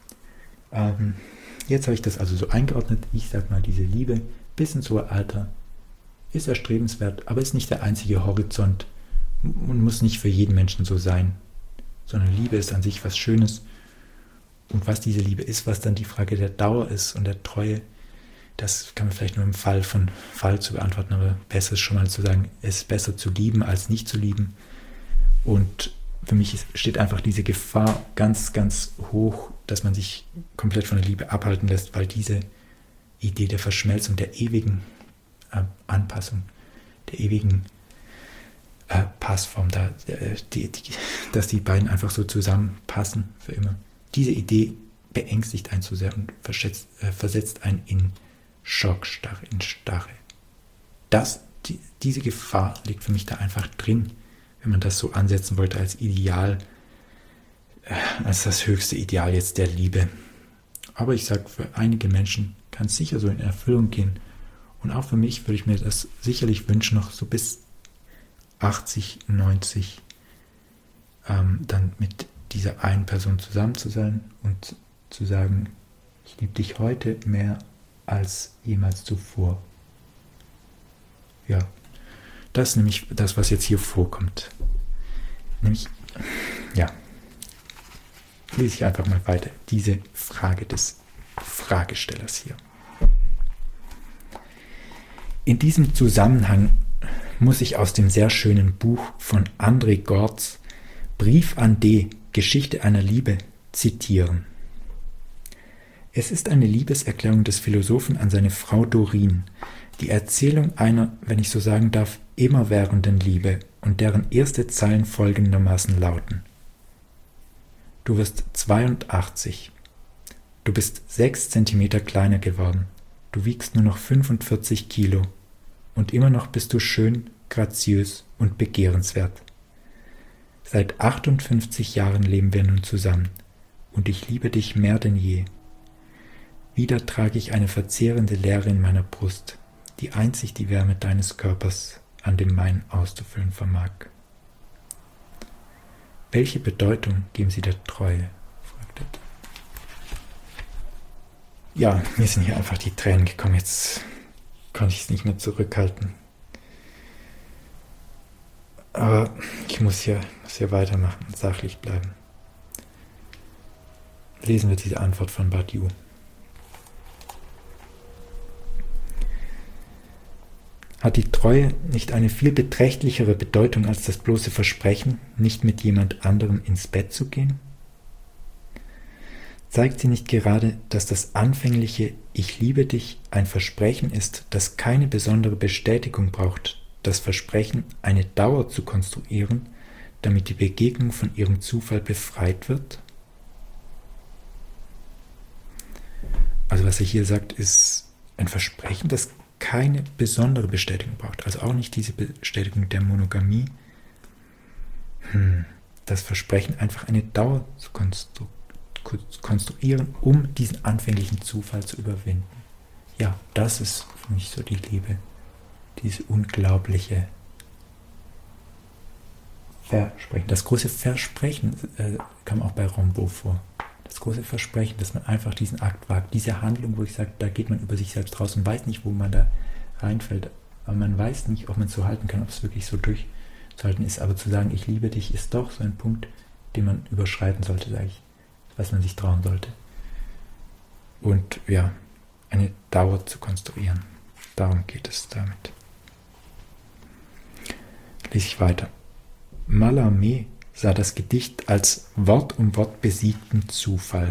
Jetzt habe ich das also so eingeordnet. Ich sage mal, diese Liebe bis ins hohe Alter ist erstrebenswert, aber ist nicht der einzige Horizont und muss nicht für jeden Menschen so sein, sondern Liebe ist an sich was Schönes. Und was diese Liebe ist, was dann die Frage der Dauer ist und der Treue, das kann man vielleicht nur im Fall von Fall zu beantworten, aber besser ist schon mal zu sagen, es ist besser zu lieben als nicht zu lieben. Und für mich steht einfach diese Gefahr ganz, ganz hoch, dass man sich komplett von der Liebe abhalten lässt, weil diese Idee der Verschmelzung, der ewigen Anpassung, der ewigen Passform, dass die beiden einfach so zusammenpassen für immer. Diese Idee beängstigt einen zu sehr und versetzt einen in Schockstarre, in Starre. Diese Gefahr liegt für mich da einfach drin, wenn man das so ansetzen wollte als Ideal, als das höchste Ideal jetzt der Liebe. Aber ich sage, für einige Menschen kann es sicher so in Erfüllung gehen. Und auch für mich würde ich mir das sicherlich wünschen, noch so bis 80, 90 dann mit dieser einen Person zusammen zu sein und zu sagen, ich liebe dich heute mehr als jemals zuvor. Ja, das ist nämlich das, was jetzt hier vorkommt. Nämlich, ja, lese ich einfach mal weiter. Diese Frage des Fragestellers hier. In diesem Zusammenhang muss ich aus dem sehr schönen Buch von André Gorz Brief an D. Geschichte einer Liebe zitieren. Es ist eine Liebeserklärung des Philosophen an seine Frau Dorine, die Erzählung einer, wenn ich so sagen darf, immerwährenden Liebe und deren erste Zeilen folgendermaßen lauten. Du wirst 82. Du bist 6 Zentimeter kleiner geworden. Du wiegst nur noch 45 Kilo. Und immer noch bist du schön, graziös und begehrenswert. Seit 58 Jahren leben wir nun zusammen. Und ich liebe dich mehr denn je. Wieder trage ich eine verzehrende Leere in meiner Brust, die einzig die Wärme deines Körpers an dem meinen auszufüllen vermag. Welche Bedeutung geben Sie der Treue? Fragt er. Ja, mir sind hier einfach die Tränen gekommen, jetzt konnte ich es nicht mehr zurückhalten. Aber ich muss hier weitermachen und sachlich bleiben. Lesen wir diese Antwort von Badiou. Hat die Treue nicht eine viel beträchtlichere Bedeutung als das bloße Versprechen, nicht mit jemand anderem ins Bett zu gehen? Zeigt sie nicht gerade, dass das anfängliche »Ich liebe dich« ein Versprechen ist, das keine besondere Bestätigung braucht, das Versprechen, eine Dauer zu konstruieren, damit die Begegnung von ihrem Zufall befreit wird? Also was er hier sagt, ist ein Versprechen, das keine besondere Bestätigung braucht, also auch nicht diese Bestätigung der Monogamie. Das Versprechen, einfach eine Dauer zu konstruieren, um diesen anfänglichen Zufall zu überwinden. Ja, das ist für mich so die Liebe, diese unglaubliche Versprechen. Das große Versprechen kam auch bei Rimbaud vor. Das große Versprechen, dass man einfach diesen Akt wagt, diese Handlung, wo ich sage, da geht man über sich selbst raus und weiß nicht, wo man da reinfällt, aber man weiß nicht, ob man es so halten kann, ob es wirklich so durchzuhalten ist, aber zu sagen, ich liebe dich, ist doch so ein Punkt, den man überschreiten sollte, sage ich, was man sich trauen sollte. Und ja, eine Dauer zu konstruieren, darum geht es damit. Lese ich weiter. Mallarmé sah das Gedicht als Wort um Wort besiegten Zufall.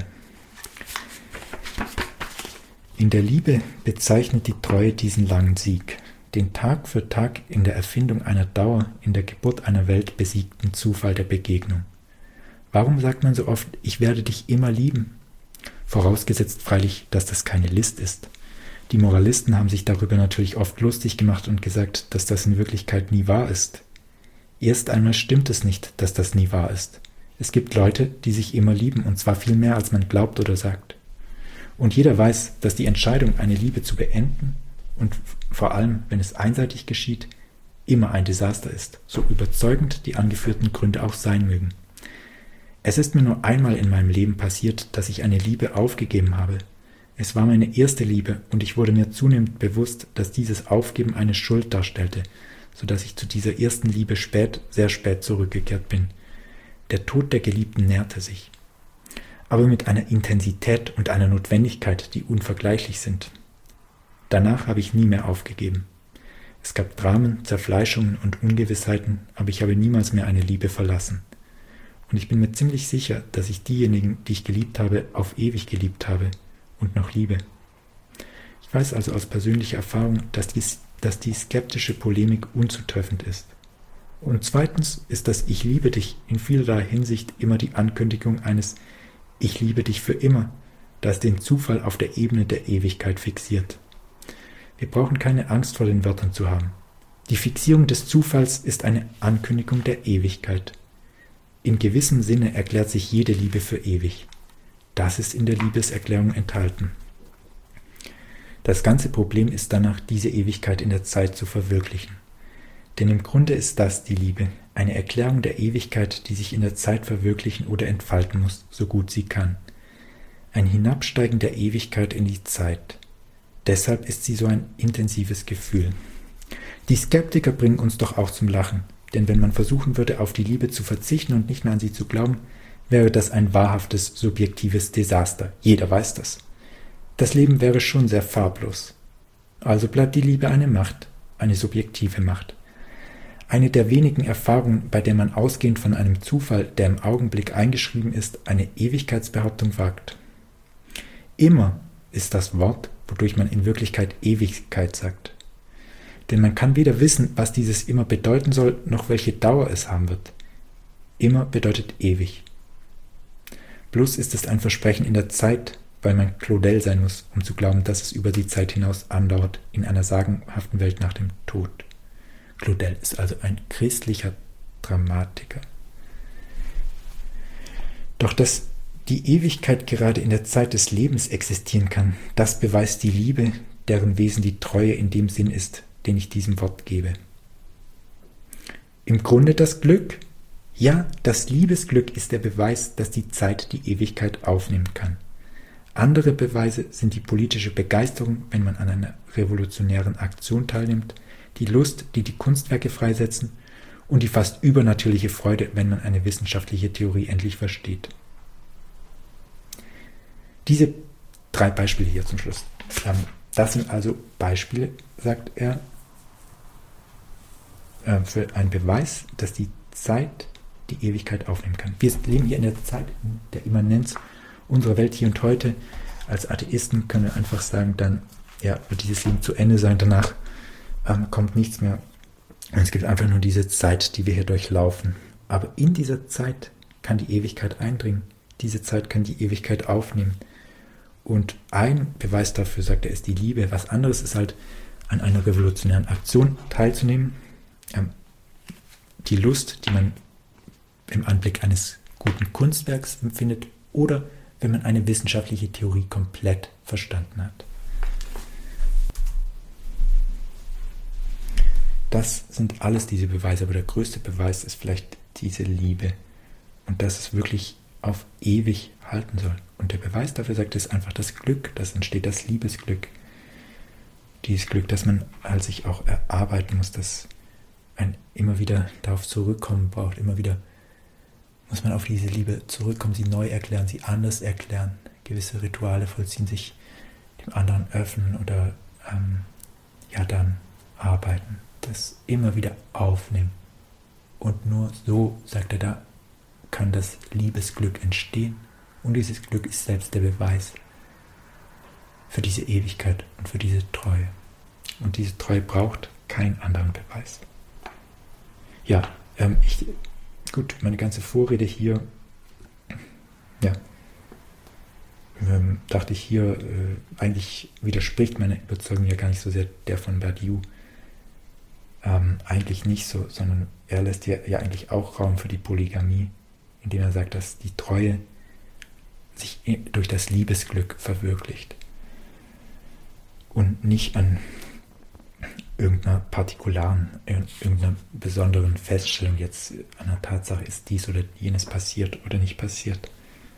In der Liebe bezeichnet die Treue diesen langen Sieg. den Tag für Tag in der Erfindung einer Dauer, in der Geburt einer Welt besiegten Zufall der Begegnung. Warum sagt man so oft, ich werde dich immer lieben? Vorausgesetzt freilich, dass das keine List ist. Die Moralisten haben sich darüber natürlich oft lustig gemacht und gesagt, dass das in Wirklichkeit nie wahr ist. Erst einmal stimmt es nicht, dass das nie wahr ist. Es gibt Leute, die sich immer lieben, und zwar viel mehr, als man glaubt oder sagt. Und jeder weiß, dass die Entscheidung, eine Liebe zu beenden, und vor allem, wenn es einseitig geschieht, immer ein Desaster ist, so überzeugend die angeführten Gründe auch sein mögen. Es ist mir nur einmal in meinem Leben passiert, dass ich eine Liebe aufgegeben habe. Es war meine erste Liebe, und ich wurde mir zunehmend bewusst, dass dieses Aufgeben eine Schuld darstellte, so dass ich zu dieser ersten Liebe sehr spät zurückgekehrt bin. Der Tod der Geliebten näherte sich, aber mit einer Intensität und einer Notwendigkeit, die unvergleichlich sind. Danach habe ich nie mehr aufgegeben. Es gab Dramen, Zerfleischungen und Ungewissheiten, aber ich habe niemals mehr eine Liebe verlassen. Und ich bin mir ziemlich sicher, dass ich diejenigen, die ich geliebt habe, auf ewig geliebt habe und noch liebe. Ich weiß also aus persönlicher Erfahrung, dass die skeptische Polemik unzutreffend ist. Und zweitens ist das Ich liebe dich in vielerlei Hinsicht immer die Ankündigung eines Ich liebe dich für immer, das den Zufall auf der Ebene der Ewigkeit fixiert. Wir brauchen keine Angst vor den Wörtern zu haben. Die Fixierung des Zufalls ist eine Ankündigung der Ewigkeit. In gewissem Sinne erklärt sich jede Liebe für ewig. Das ist in der Liebeserklärung enthalten. Das ganze Problem ist danach, diese Ewigkeit in der Zeit zu verwirklichen. Denn im Grunde ist das die Liebe, eine Erklärung der Ewigkeit, die sich in der Zeit verwirklichen oder entfalten muss, so gut sie kann. Ein Hinabsteigen der Ewigkeit in die Zeit. Deshalb ist sie so ein intensives Gefühl. Die Skeptiker bringen uns doch auch zum Lachen, denn wenn man versuchen würde, auf die Liebe zu verzichten und nicht mehr an sie zu glauben, wäre das ein wahrhaftes, subjektives Desaster. Jeder weiß das. Das Leben wäre schon sehr farblos. Also bleibt die Liebe eine Macht, eine subjektive Macht. Eine der wenigen Erfahrungen, bei der man ausgehend von einem Zufall, der im Augenblick eingeschrieben ist, eine Ewigkeitsbehauptung wagt. Immer ist das Wort, wodurch man in Wirklichkeit Ewigkeit sagt. Denn man kann weder wissen, was dieses immer bedeuten soll, noch welche Dauer es haben wird. Immer bedeutet ewig. Bloß ist es ein Versprechen in der Zeit, weil man Claudel sein muss, um zu glauben, dass es über die Zeit hinaus andauert, in einer sagenhaften Welt nach dem Tod. Claudel ist also ein christlicher Dramatiker. Doch dass die Ewigkeit gerade in der Zeit des Lebens existieren kann, das beweist die Liebe, deren Wesen die Treue in dem Sinn ist, den ich diesem Wort gebe. Im Grunde das Glück? Ja, das Liebesglück ist der Beweis, dass die Zeit die Ewigkeit aufnehmen kann. Andere Beweise sind die politische Begeisterung, wenn man an einer revolutionären Aktion teilnimmt, die Lust, die die Kunstwerke freisetzen, und die fast übernatürliche Freude, wenn man eine wissenschaftliche Theorie endlich versteht. Diese 3 Beispiele hier zum Schluss. Das sind also Beispiele, sagt er, für einen Beweis, dass die Zeit die Ewigkeit aufnehmen kann. Wir leben hier in der Zeit der Immanenz unserer Welt hier und heute. Als Atheisten können wir einfach sagen, dann wird dieses Leben zu Ende sein, danach kommt nichts mehr. Und es gibt einfach nur diese Zeit, die wir hier durchlaufen. Aber in dieser Zeit kann die Ewigkeit eindringen. Diese Zeit kann die Ewigkeit aufnehmen. Und ein Beweis dafür, sagt er, ist die Liebe. Was anderes ist halt, an einer revolutionären Aktion teilzunehmen. Die Lust, die man im Anblick eines guten Kunstwerks empfindet, oder wenn man eine wissenschaftliche Theorie komplett verstanden hat. Das sind alles diese Beweise, aber der größte Beweis ist vielleicht diese Liebe und dass es wirklich auf ewig halten soll. Und der Beweis dafür, sagt er, ist einfach das Glück, das entsteht, das Liebesglück. Dieses Glück, das man sich auch erarbeiten muss, das ein immer wieder darauf zurückkommen braucht, immer wieder muss man auf diese Liebe zurückkommen, sie neu erklären, sie anders erklären, gewisse Rituale vollziehen, sich dem anderen öffnen oder dann arbeiten, das immer wieder aufnehmen. Und nur so, sagt er da, kann das Liebesglück entstehen. Und dieses Glück ist selbst der Beweis für diese Ewigkeit und für diese Treue. Und diese Treue braucht keinen anderen Beweis. Ja, meine ganze Vorrede hier, dachte ich hier, eigentlich widerspricht meine Überzeugung ja gar nicht so sehr der von Badiou. Eigentlich nicht so, sondern er lässt ja eigentlich auch Raum für die Polygamie, indem er sagt, dass die Treue sich durch das Liebesglück verwirklicht und nicht an irgendeiner irgendeiner besonderen Feststellung jetzt an der Tatsache ist dies oder jenes passiert oder nicht passiert.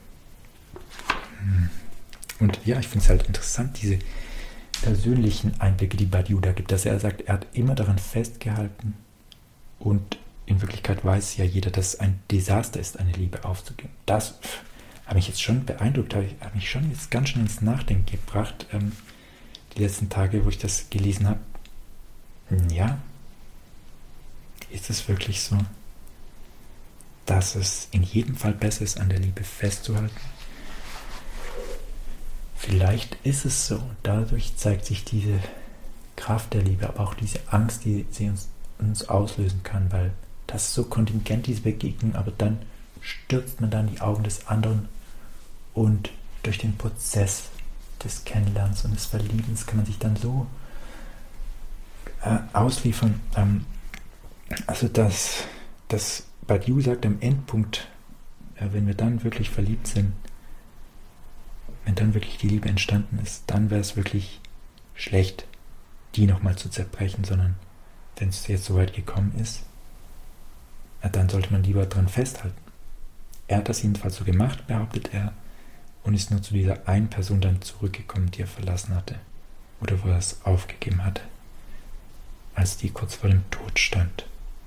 Und ja, ich finde es halt interessant, diese persönlichen Einblicke, die Badiou da gibt, dass er sagt, er hat immer daran festgehalten und in Wirklichkeit weiß ja jeder, dass es ein Desaster ist, eine Liebe aufzugeben. Das hat mich jetzt schon beeindruckt, hat mich schon jetzt ganz schön ins Nachdenken gebracht, die letzten Tage, wo ich das gelesen habe. Ja, ist es wirklich so, dass es in jedem Fall besser ist, an der Liebe festzuhalten? Vielleicht ist es so. Dadurch zeigt sich diese Kraft der Liebe, aber auch diese Angst, die sie uns auslösen kann, weil das ist so kontingent, diese Begegnung, aber dann stürzt man dann in die Augen des anderen und durch den Prozess des Kennenlernens und des Verliebens kann man sich dann so ausliefern. Also das Badiou sagt am Endpunkt, wenn wir dann wirklich verliebt sind, wenn dann wirklich die Liebe entstanden ist, dann wäre es wirklich schlecht, die nochmal zu zerbrechen, sondern wenn es jetzt so weit gekommen ist, dann sollte man lieber dran festhalten. Er hat das jedenfalls so gemacht, behauptet er, und ist nur zu dieser einen Person dann zurückgekommen, die er verlassen hatte, oder wo er es aufgegeben hatte, als die kurz vor dem Tod stand.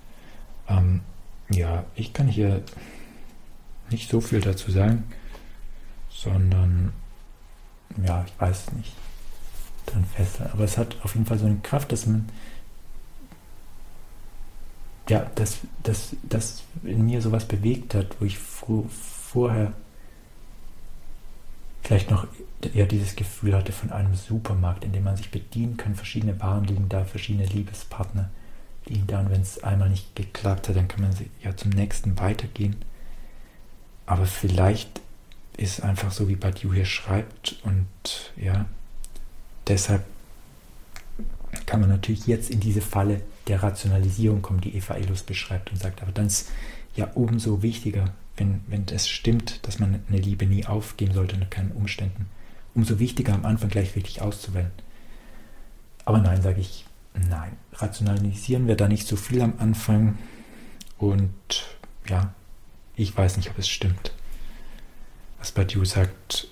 Ich kann hier nicht so viel dazu sagen, sondern ich weiß nicht, dran festhalten. Aber es hat auf jeden Fall so eine Kraft, dass man das in mir sowas bewegt hat, wo ich vorher vielleicht noch eher dieses Gefühl hatte von einem Supermarkt, in dem man sich bedienen kann, verschiedene Waren liegen da, verschiedene Liebespartner liegen da und wenn es einmal nicht geklappt hat, dann kann man ja zum nächsten weitergehen. Aber vielleicht ist es einfach so, wie Badiou hier schreibt und deshalb kann man natürlich jetzt in diese Falle der Rationalisierung kommen, die Eva Illouz beschreibt und sagt, aber dann ist ja umso wichtiger, wenn es stimmt, dass man eine Liebe nie aufgeben sollte unter keinen Umständen, umso wichtiger am Anfang gleich wirklich auszuwählen. Aber nein, sage ich, nein. Rationalisieren wir da nicht so viel am Anfang und ich weiß nicht, ob es stimmt, was Badiou sagt.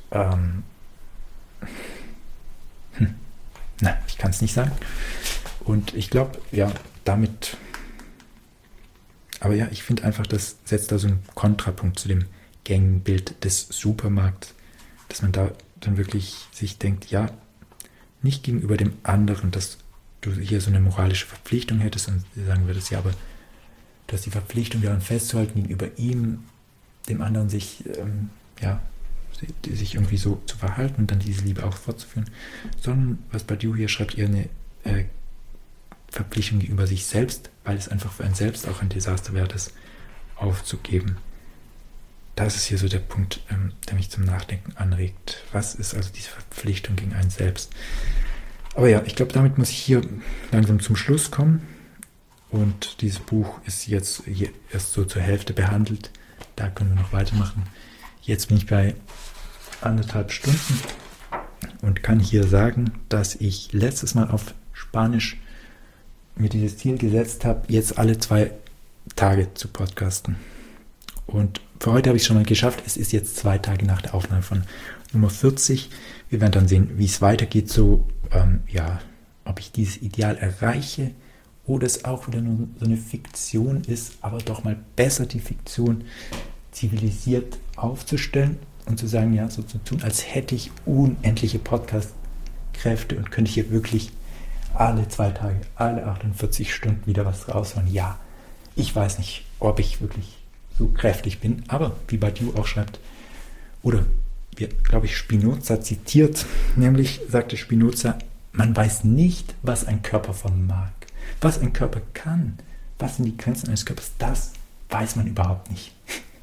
Nein, ich kann es nicht sagen. Und ich glaube, damit. Aber ich finde einfach, das setzt da so einen Kontrapunkt zu dem gängigen Bild des Supermarkts, dass man da dann wirklich sich denkt, nicht gegenüber dem anderen, dass du hier so eine moralische Verpflichtung hättest und sagen würdest, aber du hast die Verpflichtung, daran festzuhalten, gegenüber ihm, dem anderen sich irgendwie so zu verhalten und dann diese Liebe auch fortzuführen, sondern, was Badiou hier schreibt, eher eine Verpflichtung gegenüber sich selbst, weil es einfach für einen selbst auch ein Desaster wäre, das aufzugeben. Das ist hier so der Punkt, der mich zum Nachdenken anregt. Was ist also diese Verpflichtung gegen einen selbst? Aber ich glaube, damit muss ich hier langsam zum Schluss kommen. Und dieses Buch ist jetzt erst so zur Hälfte behandelt. Da können wir noch weitermachen. Jetzt bin ich bei 1,5 Stunden und kann hier sagen, dass ich letztes Mal auf Spanisch mir dieses Ziel gesetzt habe, jetzt alle 2 Tage zu podcasten. Und für heute habe ich es schon mal geschafft. Es ist jetzt 2 Tage nach der Aufnahme von Nummer 40. Wir werden dann sehen, wie es weitergeht, ob ich dieses Ideal erreiche oder es auch wieder nur so eine Fiktion ist, aber doch mal besser die Fiktion zivilisiert aufzustellen und zu sagen, so zu tun, als hätte ich unendliche Podcast-Kräfte und könnte hier wirklich alle 2 Tage, alle 48 Stunden wieder was raushauen. Ich weiß nicht, ob ich wirklich so kräftig bin, aber wie Badiou auch schreibt, oder glaube ich, Spinoza zitiert, nämlich sagte Spinoza, man weiß nicht, was ein Körper vermag. Was ein Körper kann, was sind die Grenzen eines Körpers, das weiß man überhaupt nicht.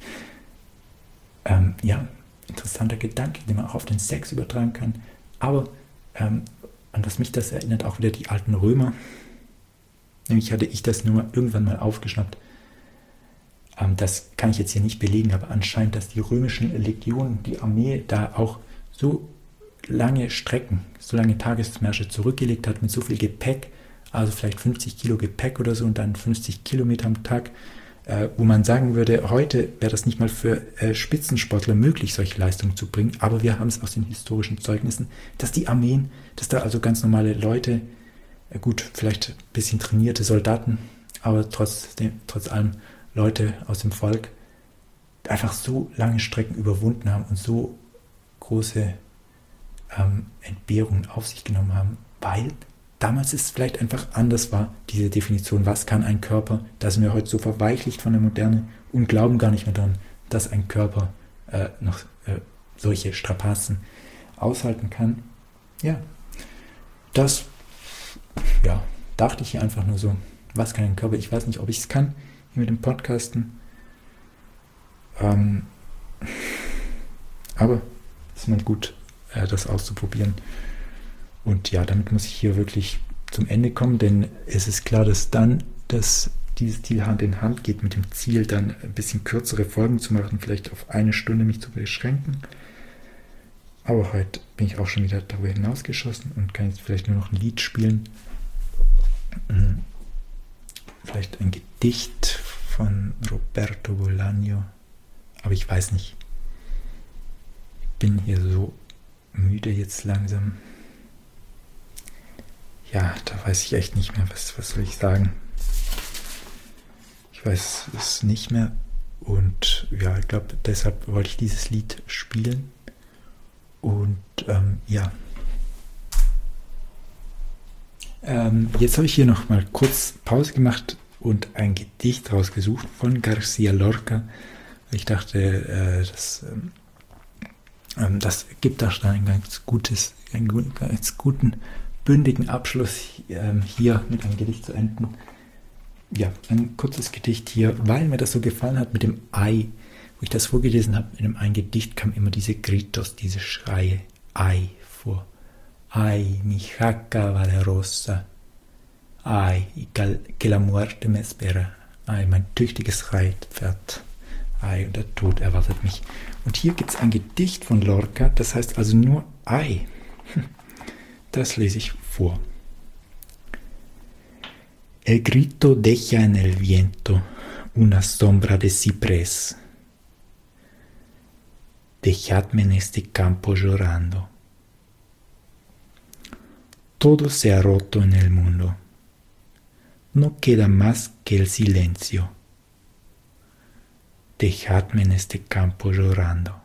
Interessanter Gedanke, den man auch auf den Sex übertragen kann. Aber an was mich das erinnert, auch wieder die alten Römer. Nämlich hatte ich das nur irgendwann mal aufgeschnappt. Das kann ich jetzt hier nicht belegen, aber anscheinend, dass die römischen Legionen, die Armee, da auch so lange Strecken, so lange Tagesmärsche zurückgelegt hat mit so viel Gepäck, also vielleicht 50 Kilo Gepäck oder so und dann 50 Kilometer am Tag, wo man sagen würde, heute wäre das nicht mal für Spitzensportler möglich, solche Leistungen zu bringen, aber wir haben es aus den historischen Zeugnissen, dass die Armeen, dass da also ganz normale Leute, gut, vielleicht ein bisschen trainierte Soldaten, aber trotz allem Leute aus dem Volk, einfach so lange Strecken überwunden haben und so große Entbehrungen auf sich genommen haben, weil damals es vielleicht einfach anders war, diese Definition, was kann ein Körper, da sind wir heute so verweichlicht von der Moderne und glauben gar nicht mehr daran, dass ein Körper noch solche Strapazen aushalten kann. Ja, das dachte ich hier einfach nur so, was kann ein Körper, ich weiß nicht, ob ich es kann, hier mit dem Podcasten, aber es ist mal gut, das auszuprobieren. Und ja, damit muss ich hier wirklich zum Ende kommen, denn es ist klar, dass dieses Ziel Hand in Hand geht mit dem Ziel, dann ein bisschen kürzere Folgen zu machen, vielleicht auf 1 Stunde mich zu beschränken. Aber heute bin ich auch schon wieder darüber hinausgeschossen und kann jetzt vielleicht nur noch ein Lied spielen. Vielleicht ein Gedicht von Roberto Bolaño. Aber ich weiß nicht. Ich bin hier so müde jetzt langsam. Ja, da weiß ich echt nicht mehr, was soll ich sagen. Ich weiß es nicht mehr. Und ja, ich glaube, deshalb wollte ich dieses Lied spielen. Und jetzt habe ich hier noch mal kurz Pause gemacht und ein Gedicht rausgesucht von García Lorca. Ich dachte, das gibt da schon einen ganz guten, bündigen Abschluss hier mit einem Gedicht zu enden. Ja, ein kurzes Gedicht hier, weil mir das so gefallen hat mit dem Ei. Wo ich das vorgelesen habe, in einem einen Gedicht kam immer diese Gritos, diese Schreie, Ei vor. Ay, mi jaca valerosa. Ay, que la muerte me espera. Ay, mein tüchtiges Reitpferd. Ay, und der Tod erwartet mich. Und hier gibt es ein Gedicht von Lorca, das heißt also nur Ei. Das lese ich vor. El grito deja en el viento una sombra de ciprés. Dejadme en este campo llorando. Todo se ha roto en el mundo. No queda más que el silencio. Dejadme en este campo llorando.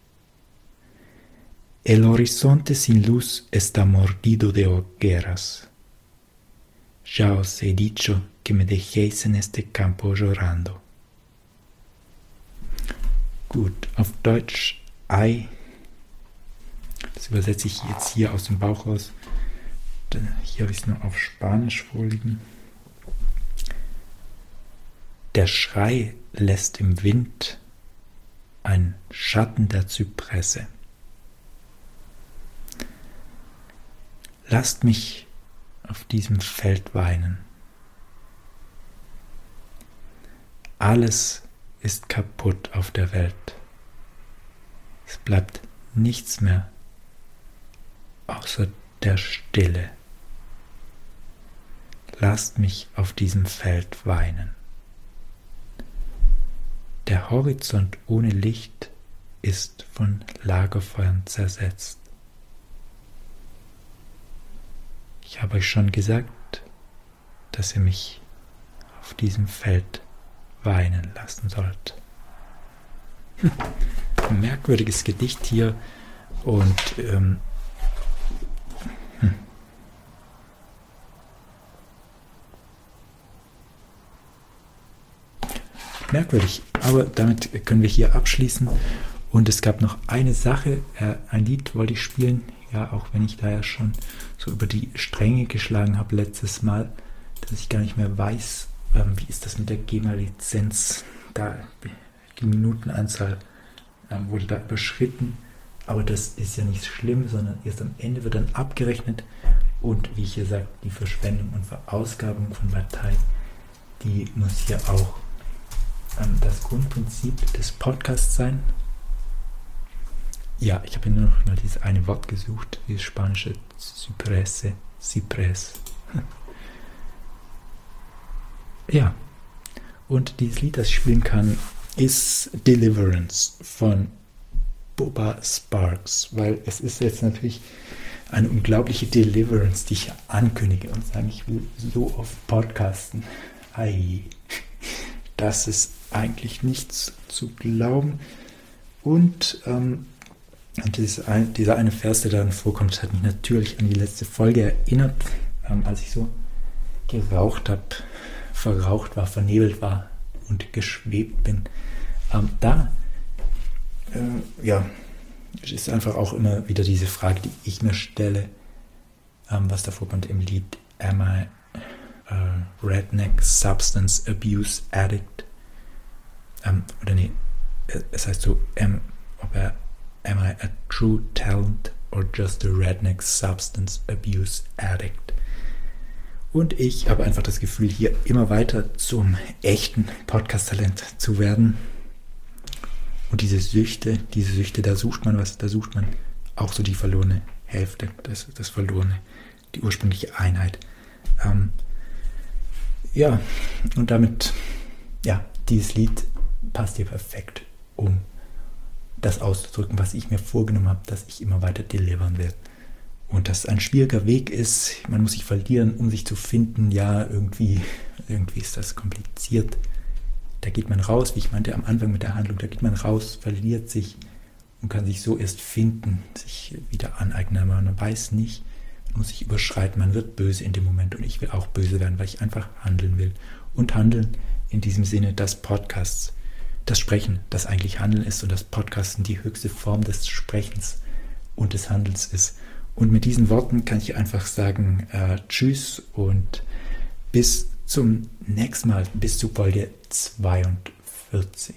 El horizonte sin luz está mordido de hogueras. Ya os he dicho que me dejéis en este campo llorando. Gut, auf Deutsch Ei. Das übersetze ich jetzt hier aus dem Bauch raus. Hier habe ich es nur auf Spanisch vorliegen. Der Schrei lässt im Wind ein Schatten der Zypresse. Lasst mich auf diesem Feld weinen. Alles ist kaputt auf der Welt. Es bleibt nichts mehr außer der Stille. Lasst mich auf diesem Feld weinen. Der Horizont ohne Licht ist von Lagerfeuern zersetzt. Ich habe euch schon gesagt, dass ihr mich auf diesem Feld weinen lassen sollt. Ein merkwürdiges Gedicht hier und merkwürdig, aber damit können wir hier abschließen. Und es gab noch eine Sache, ein Lied wollte ich spielen, ja, auch wenn ich da ja schon so über die Stränge geschlagen habe letztes Mal. dass ich gar nicht mehr weiß, wie ist das mit der GEMA-Lizenz. Da die Minutenanzahl wurde da überschritten, aber das ist ja nicht schlimm, sondern erst am Ende wird dann abgerechnet und wie ich hier sage, die Verschwendung und Verausgabung von Dateien, die muss hier auch das Grundprinzip des Podcasts sein. Ja, ich habe hier nur noch mal dieses eine Wort gesucht, dieses spanische Cypress. Ja, und dieses Lied, das ich spielen kann, ist Deliverance von Boba Sparks, weil es ist jetzt natürlich eine unglaubliche Deliverance, die ich hier ankündige und sage, ich will so oft podcasten. Ei, das ist eigentlich nichts zu glauben. Und dieser eine Vers, der darin vorkommt, hat mich natürlich an die letzte Folge erinnert, als ich so geraucht habe, verraucht war, vernebelt war und geschwebt bin. Es ist einfach auch immer wieder diese Frage, die ich mir stelle, was da vorkommt im Lied Am I a Redneck Substance Abuse Addict? Es heißt so, Am I a true talent or just a redneck substance abuse addict? Und ich habe einfach das Gefühl, hier immer weiter zum echten Podcast-Talent zu werden. Und diese Süchte, da sucht man was, da sucht man auch so die verlorene Hälfte, das Verlorene, die ursprüngliche Einheit. Und damit, dieses Lied passt hier perfekt, um das auszudrücken, was ich mir vorgenommen habe, dass ich immer weiter delivern will. Und dass es ein schwieriger Weg ist, man muss sich verlieren, um sich zu finden. Ja, irgendwie ist das kompliziert. Da geht man raus, wie ich meinte am Anfang mit der Handlung, da geht man raus, verliert sich und kann sich so erst finden, sich wieder aneignen. Aber man weiß nicht, man muss sich überschreiten, man wird böse in dem Moment und ich will auch böse werden, weil ich einfach handeln will. Und handeln in diesem Sinne des Podcasts, das Sprechen, das eigentlich Handeln ist und das Podcasten die höchste Form des Sprechens und des Handelns ist. Und mit diesen Worten kann ich einfach sagen, tschüss und bis zum nächsten Mal, bis zu Folge 42.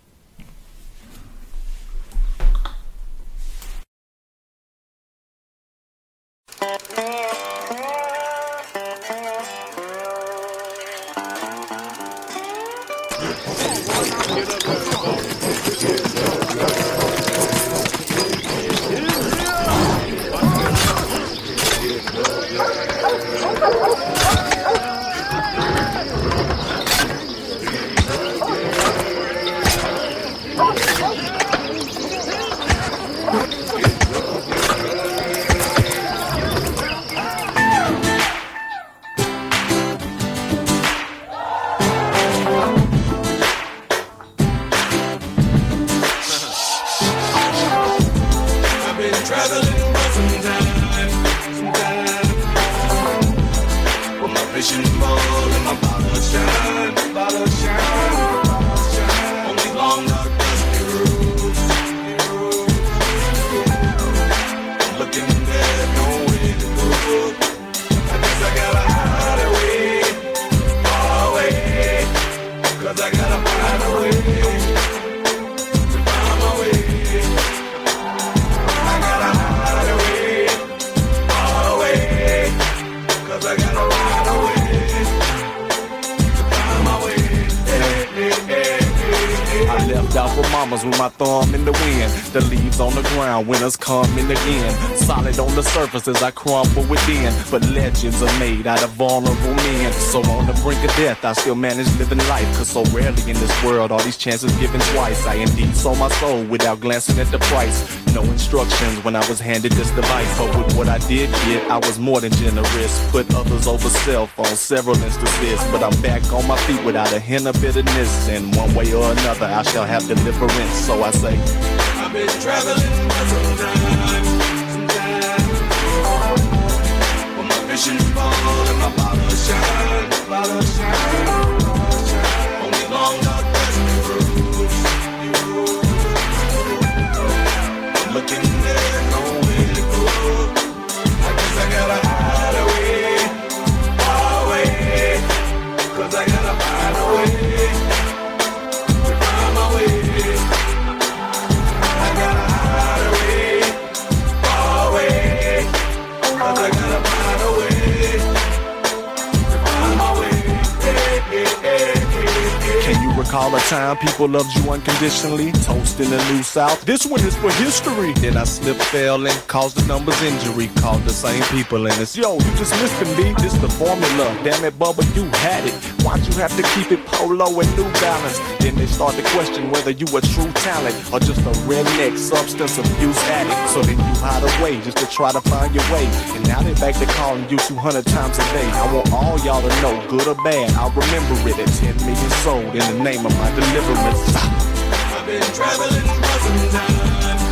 With my thumb in the wind, the leaves on the ground, winners coming again. Solid on the surface as I crumble within, but legends are made out of vulnerable men. So on the brink of death, I still manage living life, cause so rarely in this world are these chances given twice. I indeed sold my soul without glancing at the price. No instructions when I was handed this device, but with what I did get, I was more than generous. Put others over self on several instances, but I'm back on my feet without a hint of bitterness. And one way or another, I shall have deliverance. So I say, I've been traveling for some time. But my vision fall and my bottle shine. Only long dark dusty roads. I'm looking there, nowhere to go. I guess I gotta hide away, far away. recall a time people loved you unconditionally, toasting the New South. This one is for history. Then I slipped, fell, and caused the numbers injury. Called the same people and it's, yo, you just missed me. This the formula. Damn it, Bubba, you had it. Why'd you have to keep it Polo and New Balance? Then they start to question whether you a true talent or just a redneck substance abuse addict. So then you hide away just to try to find your way. And now they back to calling you 200 times a day. I want all y'all to know, good or bad, I'll remember it at 10 million sold in the name of my deliverance. I've been traveling for some time.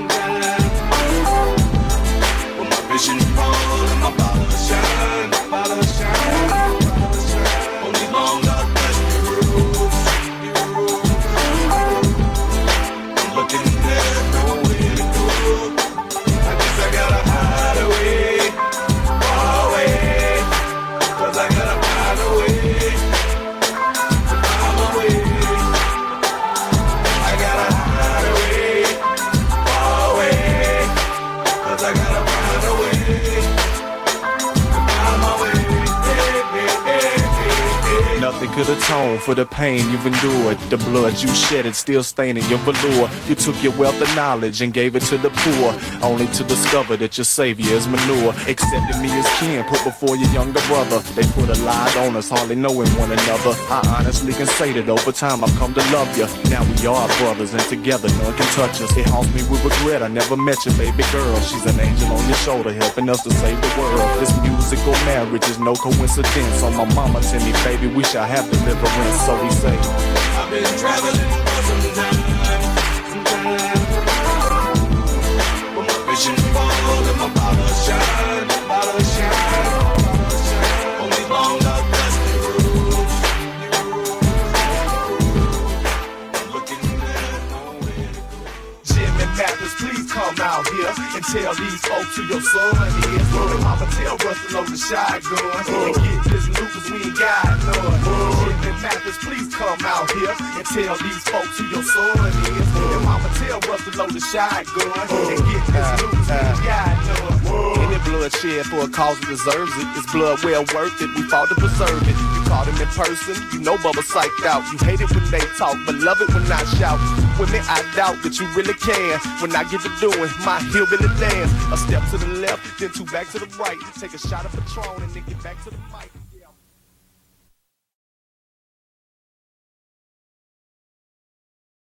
With my vision fall and my bottle shine, bottle shine. Only long dark dusty roofs. I'm looking there, nowhere to go. I guess I gotta hide away, far away. 'Cause I gotta find a way, find my way. I gotta hide away, far away. 'Cause I gotta find a way, find my way. Nothing could atone for the pain you've endured. The blood you shedded still staining your velour. You took your wealth of knowledge and gave it to the poor, only to discover that your savior is manure. Accepted me as kin, put before your younger brother. They put a lie on us, hardly knowing one another. I honestly can say that over time I've come to love you. Now we are brothers and together none can touch us. It haunts me with regret, I never met your baby girl. She's an angel on your shoulder helping us to save the world. This musical marriage is no coincidence. On my mama tell me, baby, we shall have deliverance. So we say, I've been traveling for some time. With my vision fall and my bottle shine, bottle shine. Only long dark dusty roofs. I'm looking there, nowhere to go. Jim and Mathis, please come out here and tell these folks who your son is. And Mama tell Russ to load the shotgun and get this loot 'cause we ain't got none. Jim and Mathis, please come out here and tell these folks who your son is. And Mama tell Russ to load the shotgun and get this loot 'cause we ain't got none. any blood shed for a cause that deserves it. It's blood well worth it, we fought to preserve it. You caught him in person, you know Bubba psyched out. You hate it when they talk, but love it when I shout. With me, I doubt that you really can. When I get to doing my hillbilly dance, a step to the left, then two back to the right. Take a shot of Patron and then get back to the mic.